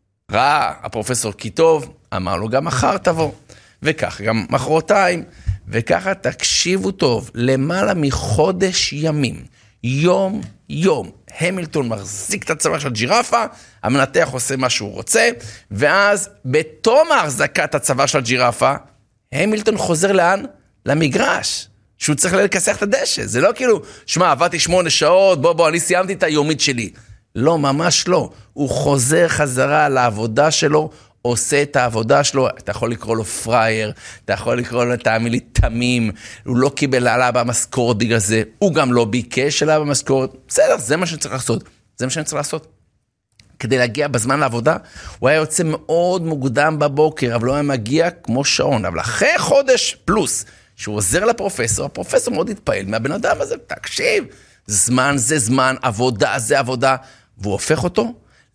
ראה הפרופסור כי טוב, אמר לו גם מחר תבוא. וכך גם מחרתיים, וככה תקשיבו טוב, למעלה מחודש ימים, יום יום, המילטון מחזיק את הצוואר של הג'ירפה, המנתח עושה מה שהוא רוצה, ואז בתום ההחזקת הצוואר של הג'ירפה, המילטון חוזר לאן? למגרש. שהוא צריך לכסח את הדשא. זה לא כאילו, שמע, עבדתי שמונה שעות, בוא בוא, אני סיימתי את היומית שלי. לא, ממש לא. הוא חוזר חזרה לעבודה שלו, עושה את העבודה שלו, אתה יכול לקרוא לו פרייר, אתה יכול לקרוא לו, תאמין לי, תמים, הוא לא קיבל עלה במשכורת בגלל זה, הוא גם לא ביקש עלה במשכורת, בסדר, זה מה שצריך לעשות, זה מה שאני צריך לעשות. כדי להגיע בזמן לעבודה, הוא היה יוצא מאוד מוקדם בבוקר, אבל לא היה מגיע כמו שעון, אבל אחרי חודש פלוס, שהוא עוזר לפרופסור, הפרופסור מאוד התפעל מהבן אדם הזה, תקשיב, זמן זה זמן, עבודה זה עבודה, והוא הופך אותו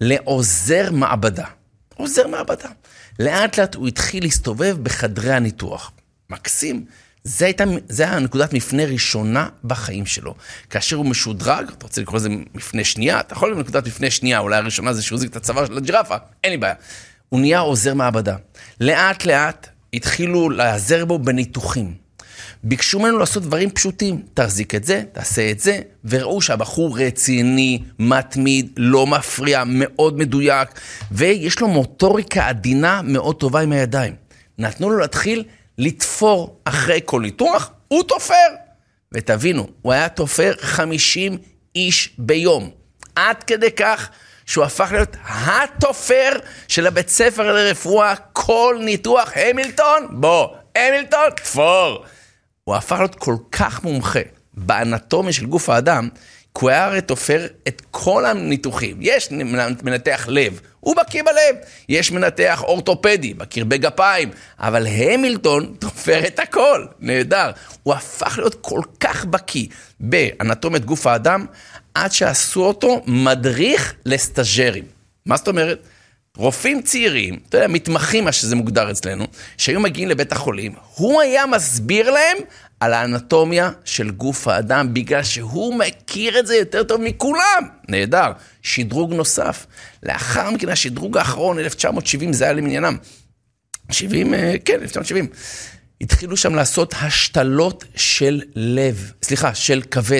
לעוזר מעבדה. עוזר מעבדה. לאט לאט הוא התחיל להסתובב בחדרי הניתוח. מקסים. זה הייתה, זה היה נקודת מפנה ראשונה בחיים שלו. כאשר הוא משודרג, אתה רוצה לקרוא לזה מפנה שנייה, אתה יכול להיות נקודת מפנה שנייה, אולי הראשונה זה שהוא זיק את הצוואר של הג'ירפה, אין לי בעיה. הוא נהיה עוזר מעבדה. לאט לאט התחילו לעזר בו בניתוחים. ביקשו ממנו לעשות דברים פשוטים, תחזיק את זה, תעשה את זה, וראו שהבחור רציני, מתמיד, לא מפריע, מאוד מדויק, ויש לו מוטוריקה עדינה מאוד טובה עם הידיים. נתנו לו להתחיל לתפור אחרי כל ניתוח, הוא תופר. ותבינו, הוא היה תופר חמישים איש ביום. עד כדי כך שהוא הפך להיות התופר של הבית ספר לרפואה, כל ניתוח, המילטון, בוא, המילטון, תפור. הוא הפך להיות כל כך מומחה באנטומיה של גוף האדם, כי הוא היה הרי תופר את כל הניתוחים. יש מנתח לב, הוא בקיא בלב. יש מנתח אורתופדי, בקיר בגפיים. אבל המילטון תופר את הכל. נהדר. הוא הפך להיות כל כך בקיא באנטומיית גוף האדם, עד שעשו אותו מדריך לסטאז'רים. מה זאת אומרת? רופאים צעירים, אתה יודע, מתמחים מה שזה מוגדר אצלנו, שהיו מגיעים לבית החולים, הוא היה מסביר להם על האנטומיה של גוף האדם, בגלל שהוא מכיר את זה יותר טוב מכולם. נהדר. שדרוג נוסף. לאחר מכן, השדרוג האחרון, אלף תשע מאות שבעים, זה היה למעניינם. שבעים, כן, אלף תשע מאות שבעים. התחילו שם לעשות השתלות של לב, סליחה, של כבד.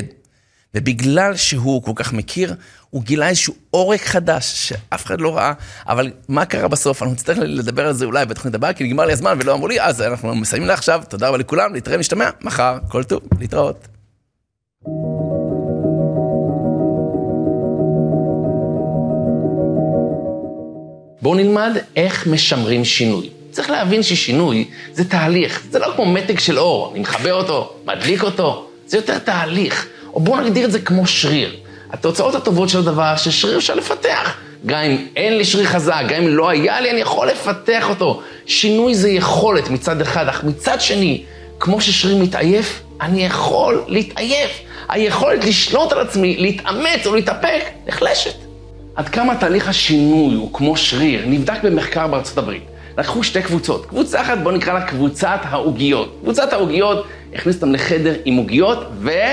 ובגלל שהוא כל כך מכיר, הוא גילה איזשהו עורק חדש, שאף אחד לא ראה, אבל מה קרה בסוף? אנחנו נצטרך לדבר על זה אולי, בטח נדבר, כי נגמר לי הזמן ולא אמרו לי, אז אנחנו מסיימים לעכשיו, תודה רבה לכולם, להתראה משתמע, מחר, כל טוב, להתראות. בואו נלמד איך משמרים שינוי. צריך להבין ששינוי זה תהליך, זה לא כמו מתג של אור, אני מחבר אותו, מדליק אותו, זה יותר תהליך. או בואו נגדיר את זה כמו שריר. התוצאות הטובות של הדבר ששריר אפשר לפתח. גם אם אין לי שריר חזק, גם אם לא היה לי, אני יכול לפתח אותו. שינוי זה יכולת מצד אחד, אך מצד שני, כמו ששריר מתעייף, אני יכול להתעייף. היכולת לשלוט על עצמי, להתאמץ או להתאפק, נחלשת. עד כמה תהליך השינוי הוא כמו שריר, נבדק במחקר בארצות הברית. לקחו שתי קבוצות. קבוצה אחת, בואו נקרא לה קבוצת העוגיות. קבוצת העוגיות, הכניסו אותם לחדר עם עוגיות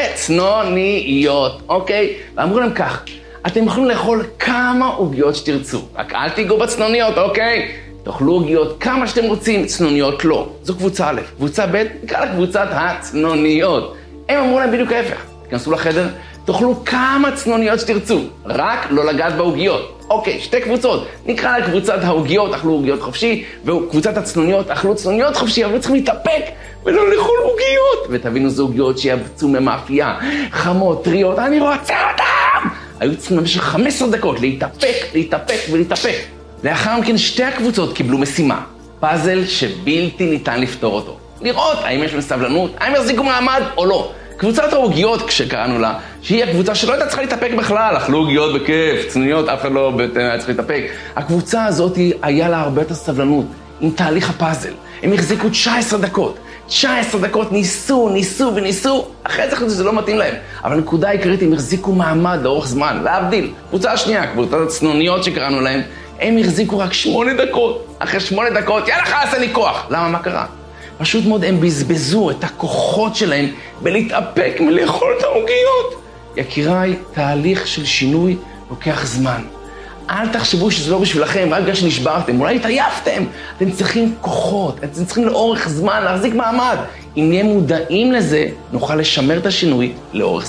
וצנוניות, אוקיי? ואמרו להם כך, אתם יכולים לאכול כמה עוגיות שתרצו, רק אל תיגעו בצנוניות, אוקיי? תאכלו עוגיות כמה שאתם רוצים, צנוניות לא. זו קבוצה א'. קבוצה ב', נקרא לה קבוצת הצנוניות. הם אמרו להם בדיוק ההפך. תכנסו לחדר, תאכלו כמה צנוניות שתרצו, רק לא לגעת בעוגיות. אוקיי, שתי קבוצות. נקרא לה קבוצת העוגיות, אכלו עוגיות חופשי, וקבוצת הצנוניות, אכלו צנוניות חופשי, אבל צריכים להתאפק ולא לאכול עוגיות. ותבינו, זו עוגיות שיבצעו ממאפייה, חמות, טריות, אני רוצה אותם! היו צריכים במשך חמש עשרה דקות להתאפק, להתאפק ולהתאפק. לאחר מכן שתי הקבוצות קיבלו משימה, פאזל שבלתי ניתן לפתור אותו. לראות האם יש מסבלנות, האם יחזיקו מעמד או לא. קבוצת העוגיות, כשקראנו לה, שהיא הקבוצה שלא הייתה צריכה להתאפק בכלל, אכלו עוגיות בכיף, צנוניות, אף אחד לא היה צריך להתאפק. הקבוצה הזאת היה לה הרבה יותר סבלנות, עם תהליך הפאזל. הם החזיקו תשע עשרה דקות. תשע עשרה דקות ניסו, ניסו וניסו, אחרי זה חשבו שזה לא מתאים להם. אבל הנקודה העיקרית, הם החזיקו מעמד לאורך זמן, להבדיל. קבוצה השנייה, קבוצת הצנוניות שקראנו להם, הם החזיקו רק שמונה דקות. אחרי שמונה דקות, יאללה חלאס, אין לי כוח. למה? מה קרה? פשוט מאוד הם בזבזו את הכוחות שלהם בלהתאפק מלאכול את העוגיות. יקיריי, תהליך של שינוי לוקח זמן. אל תחשבו שזה לא בשבילכם, רק בגלל שנשברתם, אולי התעייפתם. אתם צריכים כוחות, אתם צריכים לאורך זמן להחזיק מעמד. אם נהיה מודעים לזה, נוכל לשמר את השינוי לאורך זמן.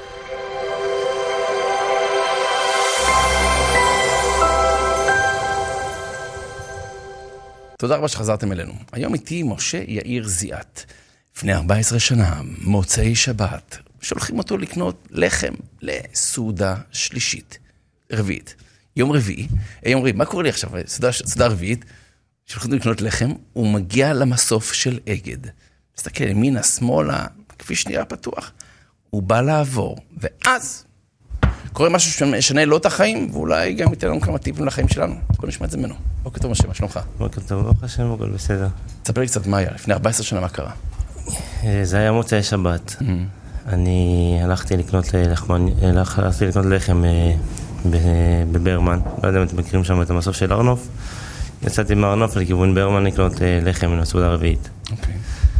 תודה רבה שחזרתם אלינו. היום איתי משה יאיר זיאת. לפני ארבע עשרה שנה, מוצאי שבת, שולחים אותו לקנות לחם לסעודה שלישית, רביעית. יום רביעי, יום רביעי, מה קורה לי עכשיו? סעודה, סעודה רביעית, שולחים אותו לקנות לחם, הוא מגיע למסוף של אגד. מסתכל ימינה, שמאלה, כביש נראה פתוח. הוא בא לעבור, ואז קורה משהו שמשנה לא את החיים, ואולי גם ייתן לנו כמה טיפים לחיים שלנו. בוא נשמע את זה ממנו. בוקר טוב, משה, מה שלומך? בוקר טוב, ברוך השם, הכל בסדר. תספר לי קצת מה היה, לפני ארבע עשרה שנה מה קרה? זה היה מוצאי שבת. אני הלכתי לקנות הלכתי לקנות לחם בברמן. לא יודע אם אתם מכירים שם את המסוף של ארנוף. יצאתי מארנוף לכיוון ברמן לקנות לחם מן הסעודה הרביעית. אוקיי.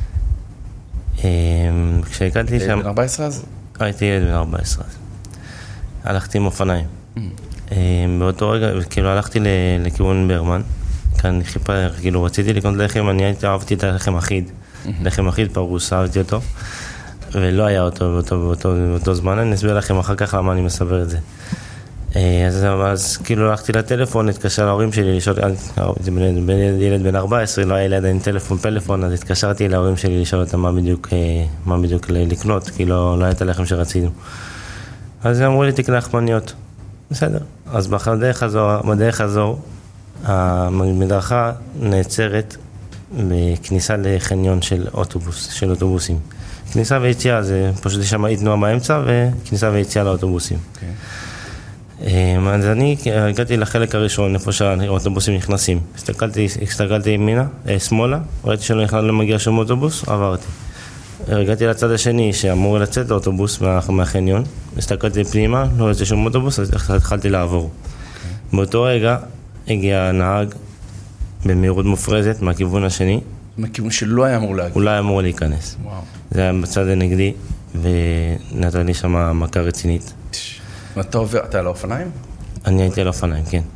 כשהגעתי שם... בן ארבע עשרה אז? הייתי ילד בן ארבע עשרה. הלכתי עם אופניים. באותו רגע, כאילו הלכתי לכיוון ברמן. כאן חיפה, כאילו רציתי לקנות לחם, אני הייתי אהבתי את הלחם אחיד. לחם אחיד פרוס, אהבתי אותו. ולא היה אותו באותו, באותו, באותו זמן. אני אסביר לכם אחר כך למה אני מסבר את זה. אז, אז כאילו הלכתי לטלפון, התקשר להורים שלי לשאול, בין ילד בן ארבע עשרה, לא היה לי עדיין טלפון, פלאפון, אז התקשרתי להורים שלי לשאול אותם מה בדיוק, מה בדיוק לקנות, כי לא, לא היה את הלחם שרצינו. אז אמרו לי, תקנה לחמניות. בסדר. אז בדרך הזו, בדרך הזו, המדרכה נעצרת בכניסה לחניון של אוטובוס, של אוטובוסים. כניסה ויציאה, זה פשוט יש שם תנועה באמצע, וכניסה ויציאה לאוטובוסים. Okay. אז אני הגעתי לחלק הראשון, איפה שהאוטובוסים נכנסים. הסתכלתי, הסתכלתי ימינה, שמאלה, ראיתי שלא מגיע שום אוטובוס, עברתי. הגעתי לצד השני שאמור לצאת האוטובוס מהחניון, הסתכלתי פנימה, לא ראיתי שום אוטובוס, אז התחלתי לעבור. Okay. באותו רגע הגיע הנהג במהירות מופרזת מהכיוון השני. מהכיוון שלא היה אמור להגיע. הוא לא היה אמור להיכנס. וואו. זה היה בצד הנגדי, ונתן לי שם מכה רצינית. ואתה עובר, אתה על האופניים? אני הייתי על האופניים, כן.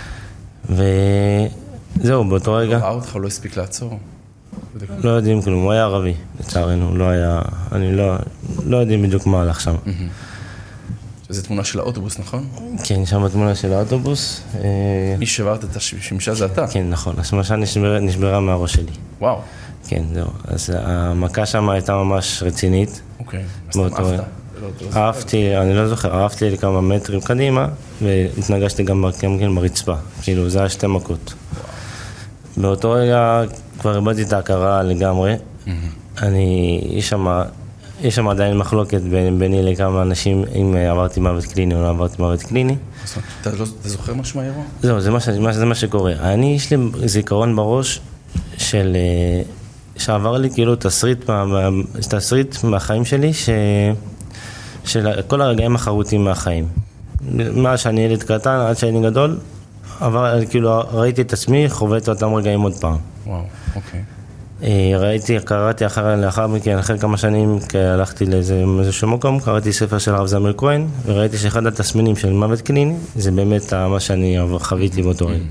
וזהו, באותו רגע... הוא ראה אותך, לא הספיק לעצור? לא יודעים כלום, הוא היה ערבי, לצערנו, לא היה... אני לא... לא יודעים בדיוק מה הלך שם. זו תמונה של האוטובוס, נכון? כן, שם התמונה של האוטובוס. מי שברת את השמשה זה אתה? כן, נכון. השמשה נשברה מהראש שלי. וואו. כן, זהו. אז המכה שם הייתה ממש רצינית. אוקיי. אז אתה מעפת? אהבתי, אני לא זוכר, אהבתי לכמה מטרים קדימה, והתנגשתי גם כן ברצפה, כאילו זה היה שתי מכות. באותו רגע כבר איבדתי את ההכרה לגמרי, אני, יש שם, יש שם עדיין מחלוקת ביני לכמה אנשים, אם עברתי מוות קליני או לא עברתי מוות קליני. אתה זוכר משהו מהאירוע? זהו, זה מה שקורה. אני, יש לי זיכרון בראש של... שעבר לי כאילו תסריט, תסריט מהחיים שלי, ש... של כל הרגעים החרוטים מהחיים. מאז שאני ילד קטן עד שאני גדול, עבר, כאילו ראיתי את עצמי, חוויתי אותם רגעים עוד פעם. וואו, אוקיי. ראיתי, קראתי אחר, לאחר מכן, אחרי כמה שנים, הלכתי לאיזשהו מקום, קראתי ספר של הרב זמיר כהן, וראיתי שאחד התסמינים של מוות קליני, זה באמת מה שאני חוויתי באותו רגע.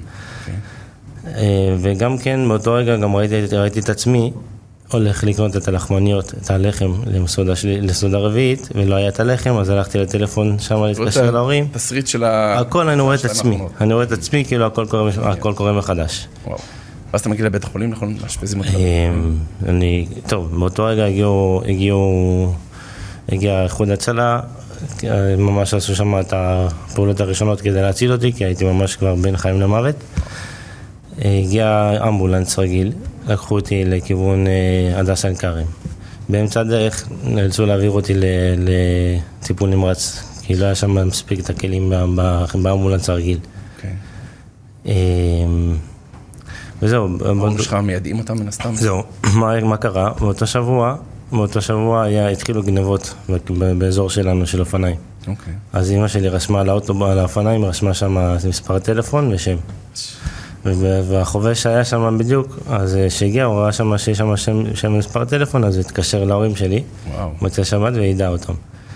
וגם כן, באותו רגע גם ראיתי, ראיתי את עצמי, הולך לקנות את הלחמניות, את הלחם לסעודה שלי, לסעודה רביעית, ולא היה את הלחם, אז הלכתי לטלפון שם להתקשר להורים. תסריט של ה... הכל אני רואה את עצמי, אני רואה את עצמי, כאילו הכל קורה מחדש. וואו. ואז אתה מגיע לבית החולים, נכון? מאשפזים אותך? אני, טוב, באותו רגע הגיעו, הגיעו, הגיע איחוד הצלה, ממש עשו שם את הפעולות הראשונות כדי להציל אותי, כי הייתי ממש כבר בין חיים למוות. הגיע אמבולנס רגיל, לקחו אותי לכיוון הדסה עין כרם. באמצע הדרך נאלצו להעביר אותי לטיפול נמרץ, כי לא היה שם מספיק את הכלים באמבולנס הרגיל. וזהו. ההורים שלך מיידעים אותם מן הסתם? זהו, מה קרה? באותו שבוע, באותו שבוע היה, התחילו גנבות באזור שלנו, של אופניים. אוקיי. אז אמא שלי רשמה על האוטו, על האופניים, רשמה שם מספר טלפון ושם. והחובש שהיה שם בדיוק, אז שהגיע, הוא ראה שם שיש שם שם מספר טלפון, אז הוא התקשר להורים שלי, מוצא שבת וידע אותם.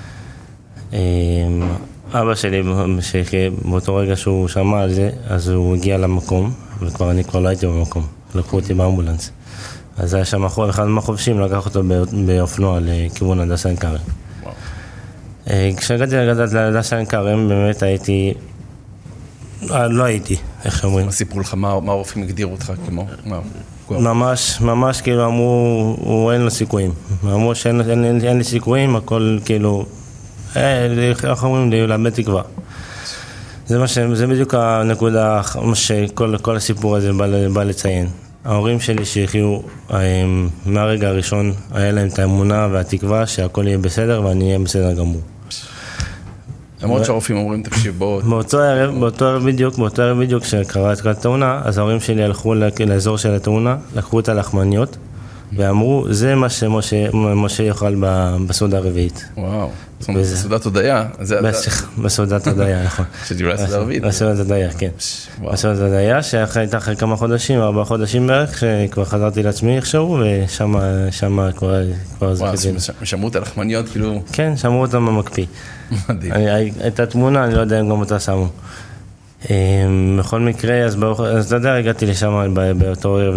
אבא שלי, באותו רגע שהוא שמע על זה, אז הוא הגיע למקום, וכבר אני כבר לא הייתי במקום, לקחו אותי באמבולנס. אז היה שם אחד מהחובשים, לקח אותו באופנוע לכיוון הדסה עין כרם. כשהגעתי להדסה עין כרם, באמת הייתי... לא הייתי, איך שאומרים. מה סיפרו לך, מה הרופאים הגדירו אותך כמו? ממש, ממש כאילו אמרו, אין לו סיכויים. אמרו שאין לי סיכויים, הכל כאילו, איך אומרים, לאבד תקווה. זה בדיוק הנקודה, מה שכל הסיפור הזה בא לציין. ההורים שלי שהחיו, מהרגע הראשון, היה להם את האמונה והתקווה שהכל יהיה בסדר ואני אהיה בסדר גמור. למרות שהרופאים אומרים, תקשיב, בוא... באותו ערב, באותו ערב בדיוק, באותו ערב בדיוק שקרה את כל התאונה, אז ההורים שלי הלכו לאזור של התאונה, לקחו את הלחמניות, ואמרו, זה מה שמשה יאכל בסעודה הרביעית. וואו, זאת אומרת, בסעודת הודיה. בסעודת הודיה, נכון. שדיברה סעודה הרביעית. בסעודת הודיה, כן. בסעודת הודיה, שהייתה אחרי כמה חודשים, ארבעה חודשים בערך, שכבר חזרתי לעצמי איכשהו, ושם כבר... וואו, שמרו את הלחמניות, כאילו... כן, שמרו אותם במקפיא. מדהים. את התמונה, אני לא יודע אם גם אותה שמו. בכל מקרה, אז אתה יודע, הגעתי לשם באותו ערב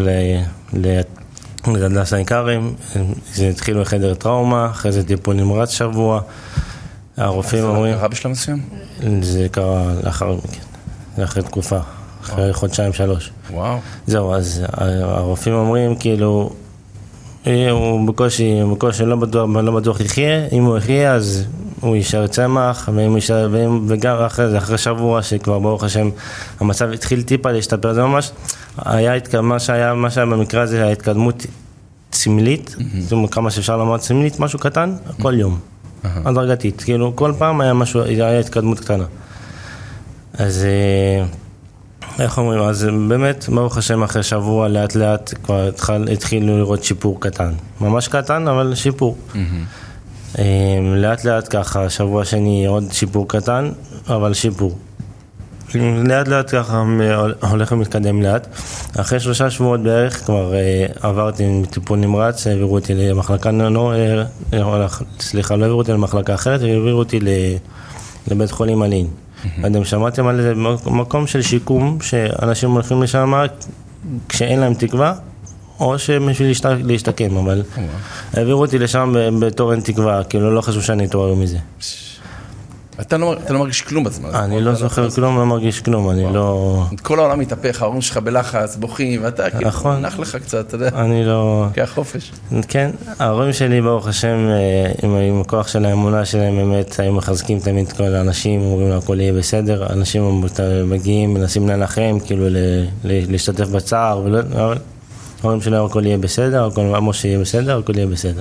לדסה עין כרם, זה התחיל בחדר טראומה, אחרי זה טיפול נמרץ שבוע. הרופאים אומרים... זה קרה בשלב מסוים? זה קרה לאחר מכן, אחרי תקופה, אחרי חודשיים שלוש. וואו. זהו, אז הרופאים אומרים כאילו, הוא בקושי, בקושי לא בטוח, לא בטוח יחיה, אם הוא יחיה אז הוא יישאר צמח, וגם אחרי זה, אחרי שבוע שכבר ברוך השם, המצב התחיל טיפה להשתפר, זה ממש, היה, מה שהיה, מה שהיה במקרה הזה, היה התקדמות סמלית, זאת אומרת, כמה שאפשר לומר סמלית, משהו קטן, כל יום, הדרגתית, כאילו, כל פעם היה משהו, היה התקדמות קטנה. אז, איך אומרים, אז באמת, ברוך השם, אחרי שבוע, לאט לאט, כבר התחילו לראות שיפור קטן, ממש קטן, אבל שיפור. לאט לאט ככה, שבוע שני עוד שיפור קטן, אבל שיפור. לאט לאט ככה הולך ומתקדם לאט. אחרי שלושה שבועות בערך כבר עברתי מטיפול נמרץ, העבירו אותי למחלקה, לא, סליחה, לא העבירו אותי למחלקה אחרת, העבירו אותי לבית חולים אלין. אתם שמעתם על זה מקום של שיקום, שאנשים הולכים לשם כשאין להם תקווה, או שבשביל להשתקם, אבל העבירו אותי לשם בתור אין תקווה, כאילו לא חשוב שאני אתעורר מזה. אתה לא, אתה לא מרגיש כלום בזמן. אני לא זוכר כלום, לא מרגיש כלום, אני לא... כל העולם מתהפך, ההורים שלך בלחץ, בוכים, ואתה כאילו, נכון. נח לך קצת, אתה יודע, אני לא... ככה חופש. כן, ההורים שלי, ברוך השם, עם, עם הכוח של האמונה שלהם, באמת, היו מחזקים תמיד את כל האנשים, אומרים לה, הכל יהיה בסדר, אנשים מגיעים, מנסים לנחם, כאילו, ל, ל, להשתתף בצער, ולא... ההורים שלי, הכל יהיה בסדר, הכל ממש יהיה בסדר, הכל יהיה בסדר.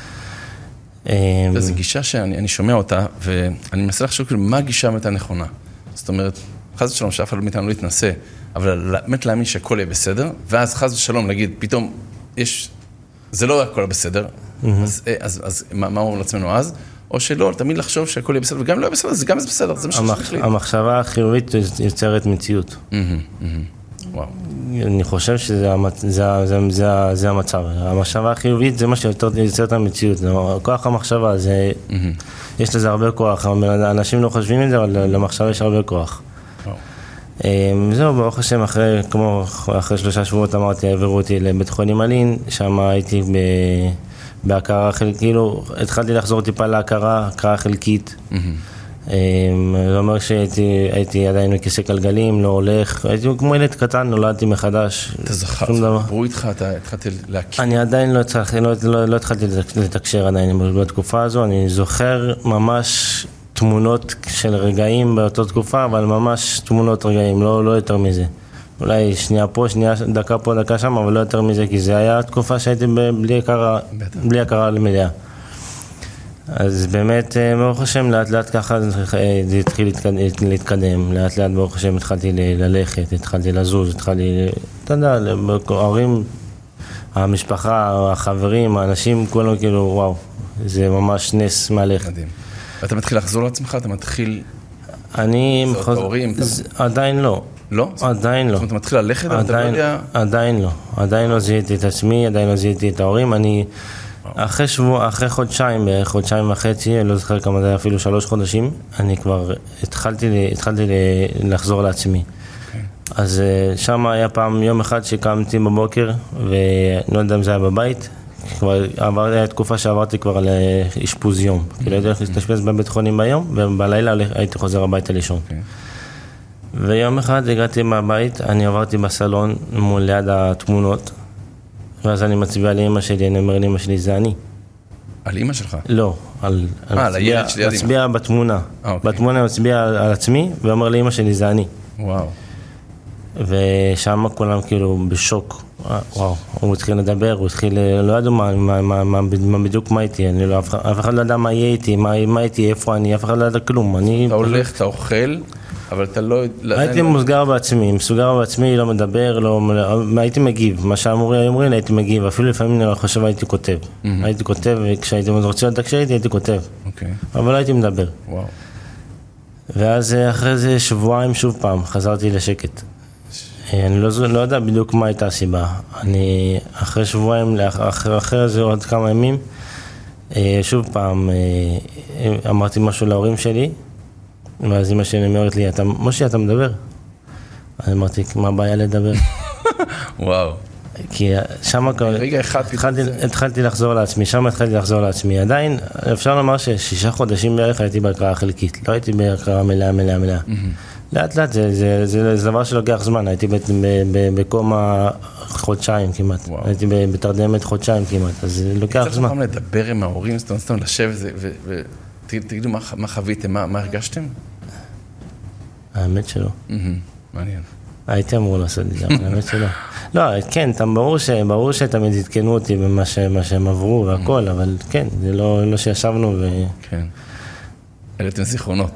זו גישה שאני אני שומע אותה, ואני מנסה לחשוב כאילו, מה הגישה באמת הנכונה? זאת אומרת, חס ושלום, שאף אחד לא מאיתנו לא יתנסה, אבל באמת להאמין שהכל יהיה בסדר, ואז חס ושלום, נגיד, פתאום, יש, זה לא הכל בסדר, אז, אז, אז מה, מה אומרים לעצמנו אז? או שלא, תמיד לחשוב שהכל יהיה בסדר, וגם אם לא יהיה בסדר, זה גם בסדר, זה מה שצריך לי. המחשבה החיובית יוצרת מציאות. וואו. אני חושב שזה זה, זה, זה, זה המצב. המחשבה החיובית זה מה שיוצר את המציאות. כוח המחשבה, זה, יש לזה הרבה כוח. אנשים לא חושבים את זה, אבל למחשבה יש הרבה כוח. זהו, ברוך השם, אחרי, כמו אחרי שלושה שבועות אמרתי, העבירו אותי לבית חולים אלין, שם הייתי בהכרה חלקית, כאילו, התחלתי לחזור טיפה להכרה, הכרה חלקית. זה אומר שהייתי עדיין בכיסא גלגלים, לא הולך, הייתי כמו ילד קטן, נולדתי מחדש. אתה זוכר, דברו איתך, אתה התחלתי להכיר. אני עדיין לא התחלתי לתקשר עדיין בתקופה הזו, אני זוכר ממש תמונות של רגעים באותה תקופה, אבל ממש תמונות רגעים, לא יותר מזה. אולי שנייה פה, שנייה, דקה פה, דקה שם, אבל לא יותר מזה, כי זה היה תקופה שהייתי בלי הכרה למלאה. אז באמת, ברוך השם, לאט לאט ככה זה התחיל להתקדם, לאט לאט ברוך השם התחלתי ללכת, התחלתי לזוז, התחלתי, אתה יודע, ההורים, המשפחה, החברים, האנשים, כולם כאילו, וואו, זה ממש נס מהלך. מדהים. ואתה מתחיל לחזור לעצמך, אתה מתחיל... אני... זאת ההורים? עדיין לא. לא? עדיין לא. זאת אומרת, אתה מתחיל ללכת, אבל אתה לא יודע... עדיין לא. עדיין לא זיהיתי את עצמי, עדיין לא זיהיתי את ההורים. אני... אחרי שבוע, אחרי חודשיים, בערך חודשיים וחצי, אני לא זוכר כמה זה, אפילו שלוש חודשים, אני כבר התחלתי, התחלתי לחזור לעצמי. Okay. אז שם היה פעם יום אחד שקמתי בבוקר, ולא יודע אם זה היה בבית, כבר עבר, היה תקופה שעברתי כבר לאשפוז יום. Mm-hmm. כאילו הייתי הולך להשתאשפז בבית חולים ביום, ובלילה הייתי חוזר הביתה לישון. Okay. ויום אחד הגעתי מהבית, אני עברתי בסלון מול ליד התמונות, ואז אני מצביע לאמא שלי, אני אומר לאמא שלי, זה אני. על אמא שלך? לא, על... אה, על הילד שלי, על אמא. מצביע בתמונה. אה, אוקיי. בתמונה מצביע על עצמי, ואומר לאמא שלי, זה אני. וואו. ושם כולם כאילו בשוק. וואו, הוא התחיל לדבר, הוא התחיל... לא ידעו מה, מה, מה, מה, מה בדיוק מה איתי, אני לא... אף, אף אחד לא ידע מה יהיה איתי, מה, מה איתי, איפה אני, אף אחד לא ידע כלום. אני... אתה הולך, אתה אוכל... אבל אתה לא... הייתי מוסגר בעצמי, מסוגר בעצמי, לא מדבר, לא... הייתי מגיב, מה שאמורי אומרים, הייתי מגיב, אפילו לפעמים אני חושב הייתי כותב. הייתי כותב, וכשהייתי רוצה לתקשר איתי, הייתי כותב. אבל הייתי מדבר. וואו. ואז אחרי זה שבועיים שוב פעם, חזרתי לשקט. אני לא יודע בדיוק מה הייתה הסיבה. אני אחרי שבועיים, אחרי זה עוד כמה ימים, שוב פעם אמרתי משהו להורים שלי, ואז אמא שלי אומרת לי, משה, אתה מדבר? אני אמרתי, מה הבעיה לדבר? וואו. כי שם רגע אחד התחלתי לחזור לעצמי, שם התחלתי לחזור לעצמי. עדיין, אפשר לומר ששישה חודשים בערך הייתי בהכרה חלקית, לא הייתי בהכרה מלאה, מלאה, מלאה. לאט לאט, זה דבר שלוקח זמן, הייתי בקומה חודשיים כמעט, הייתי בתרדמת חודשיים כמעט, אז זה לוקח זמן. צריך פעם לדבר עם ההורים, זאת אומרת, לשבת ו... תגידו, מה חוויתם? מה הרגשתם? האמת שלא. מעניין. הייתי אמור לעשות את זה, האמת שלא. לא, כן, ברור שתמיד התקנו אותי במה שהם עברו והכל, אבל כן, זה לא שישבנו ו... כן. העליתם זיכרונות.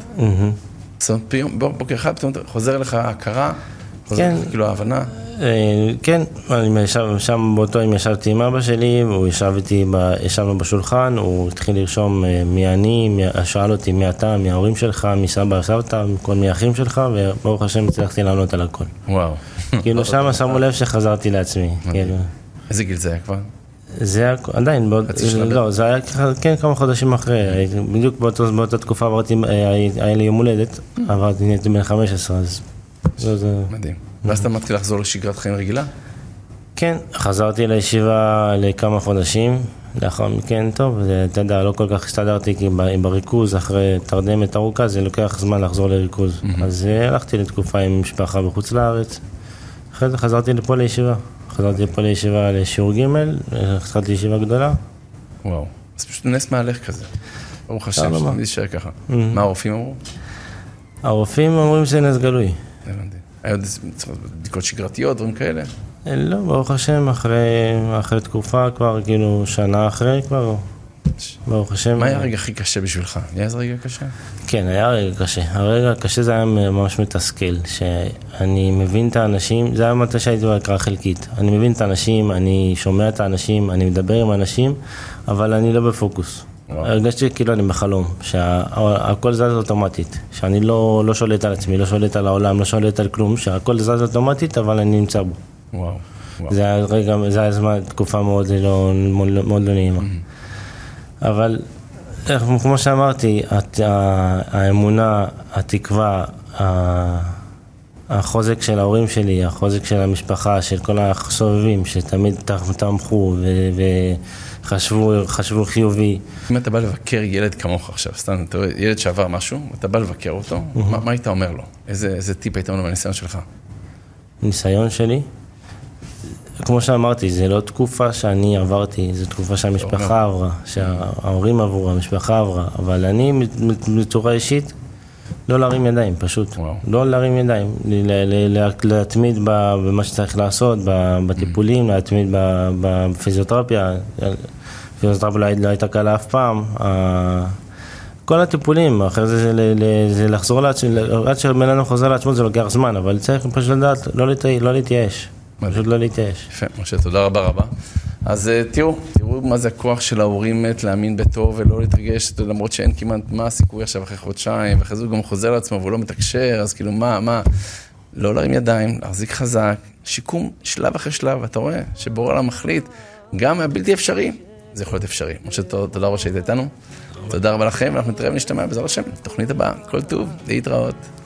בוקר אחד, פתאום חוזר לך ההכרה, חוזר לך כאילו ההבנה. כן, שם באותו יום ישבתי עם אבא שלי, והוא ישב איתי, ישבנו בשולחן, הוא התחיל לרשום מי אני, שאל אותי מי אתה, מי ההורים שלך, מי סבא סבתא, כל מי האחים שלך, וברוך השם הצלחתי לענות על הכל. וואו. כאילו שם שמו לב שחזרתי לעצמי. איזה גיל זה היה כבר? זה היה עדיין, לא, זה היה כן כמה חודשים אחרי, בדיוק באותה תקופה עברתי, היה לי יום הולדת, עברתי נהייתי בן חמש עשרה, אז זה... מדהים. ואז אתה מתחיל לחזור לשגרת חיים רגילה? כן, חזרתי לישיבה לכמה חודשים, לאחר מכן, טוב, אתה יודע, לא כל כך הסתדרתי, כי בריכוז, אחרי תרדמת ארוכה, זה לוקח זמן לחזור לריכוז. אז הלכתי לתקופה עם משפחה בחוץ לארץ. אחרי זה חזרתי לפה לישיבה. חזרתי לפה לישיבה לשיעור ג', חזרתי לישיבה גדולה. וואו, אז פשוט נס מהלך כזה. ברוך השם, שאני נשאר ככה. מה הרופאים אמרו? הרופאים אומרים שזה נס גלוי. הבנתי. היו בדיקות שגרתיות, דברים כאלה? לא, ברוך השם, אחרי תקופה כבר, כאילו שנה אחרי כבר, ברוך השם. מה היה הרגע הכי קשה בשבילך? היה איזה רגע קשה? כן, היה רגע קשה. הרגע הקשה זה היה ממש מתסכל, שאני מבין את האנשים, זה היה מתי שהייתי בהקראה חלקית. אני מבין את האנשים, אני שומע את האנשים, אני מדבר עם האנשים, אבל אני לא בפוקוס. הרגשתי כאילו אני בחלום, שהכל זז אוטומטית, שאני לא, לא שולט על עצמי, לא שולט על העולם, לא שולט על כלום, שהכל זז אוטומטית, אבל אני נמצא בו. וואו. זה היה רגע, זה היה זמן, תקופה מאוד לא, מאוד, מאוד לא נעימה. אבל, כמו שאמרתי, האמונה, התקווה, החוזק של ההורים שלי, החוזק של המשפחה, של כל הסובבים, שתמיד תמכו וחשבו, חשבו חיובי. אם אתה בא לבקר ילד כמוך עכשיו, סתם, אתה רואה, ילד שעבר משהו, אתה בא לבקר אותו, מה, מה היית אומר לו? איזה, איזה טיפ היית אומר לו בניסיון שלך? ניסיון שלי? כמו שאמרתי, זה לא תקופה שאני עברתי, זו תקופה שהמשפחה עברה, שההורים עברו, המשפחה עברה, אבל אני בצורה אישית, לא להרים ידיים, פשוט. וואו. לא להרים ידיים, להתמיד במה שצריך לעשות, בטיפולים, להתמיד בפיזיותרפיה. פיזיותרפיה לא הייתה קלה אף פעם. כל הטיפולים, אחרי זה זה לחזור לעצמי, עד שבן אדם חוזר לעצמו זה לוקח זמן, אבל צריך פשוט לדעת, לא להתייאש. פשוט לא להתייאש. יפה, משה, תודה רבה רבה. אז תראו, תראו מה זה הכוח של ההורים להאמין בטוב ולא להתרגש, למרות שאין כמעט מה הסיכוי עכשיו אחרי חודשיים, ואחרי זה הוא גם חוזר לעצמו והוא לא מתקשר, אז כאילו מה, מה, לא להרים ידיים, להחזיק חזק, שיקום שלב אחרי שלב, אתה רואה שבורא העולם מחליט, גם הבלתי אפשרי, זה יכול להיות אפשרי. משה, תודה רבה שהיית איתנו, תודה רבה לכם, ואנחנו נתראה ונשתמע בעזרת השם, תוכנית הבאה, כל טוב, להתראות.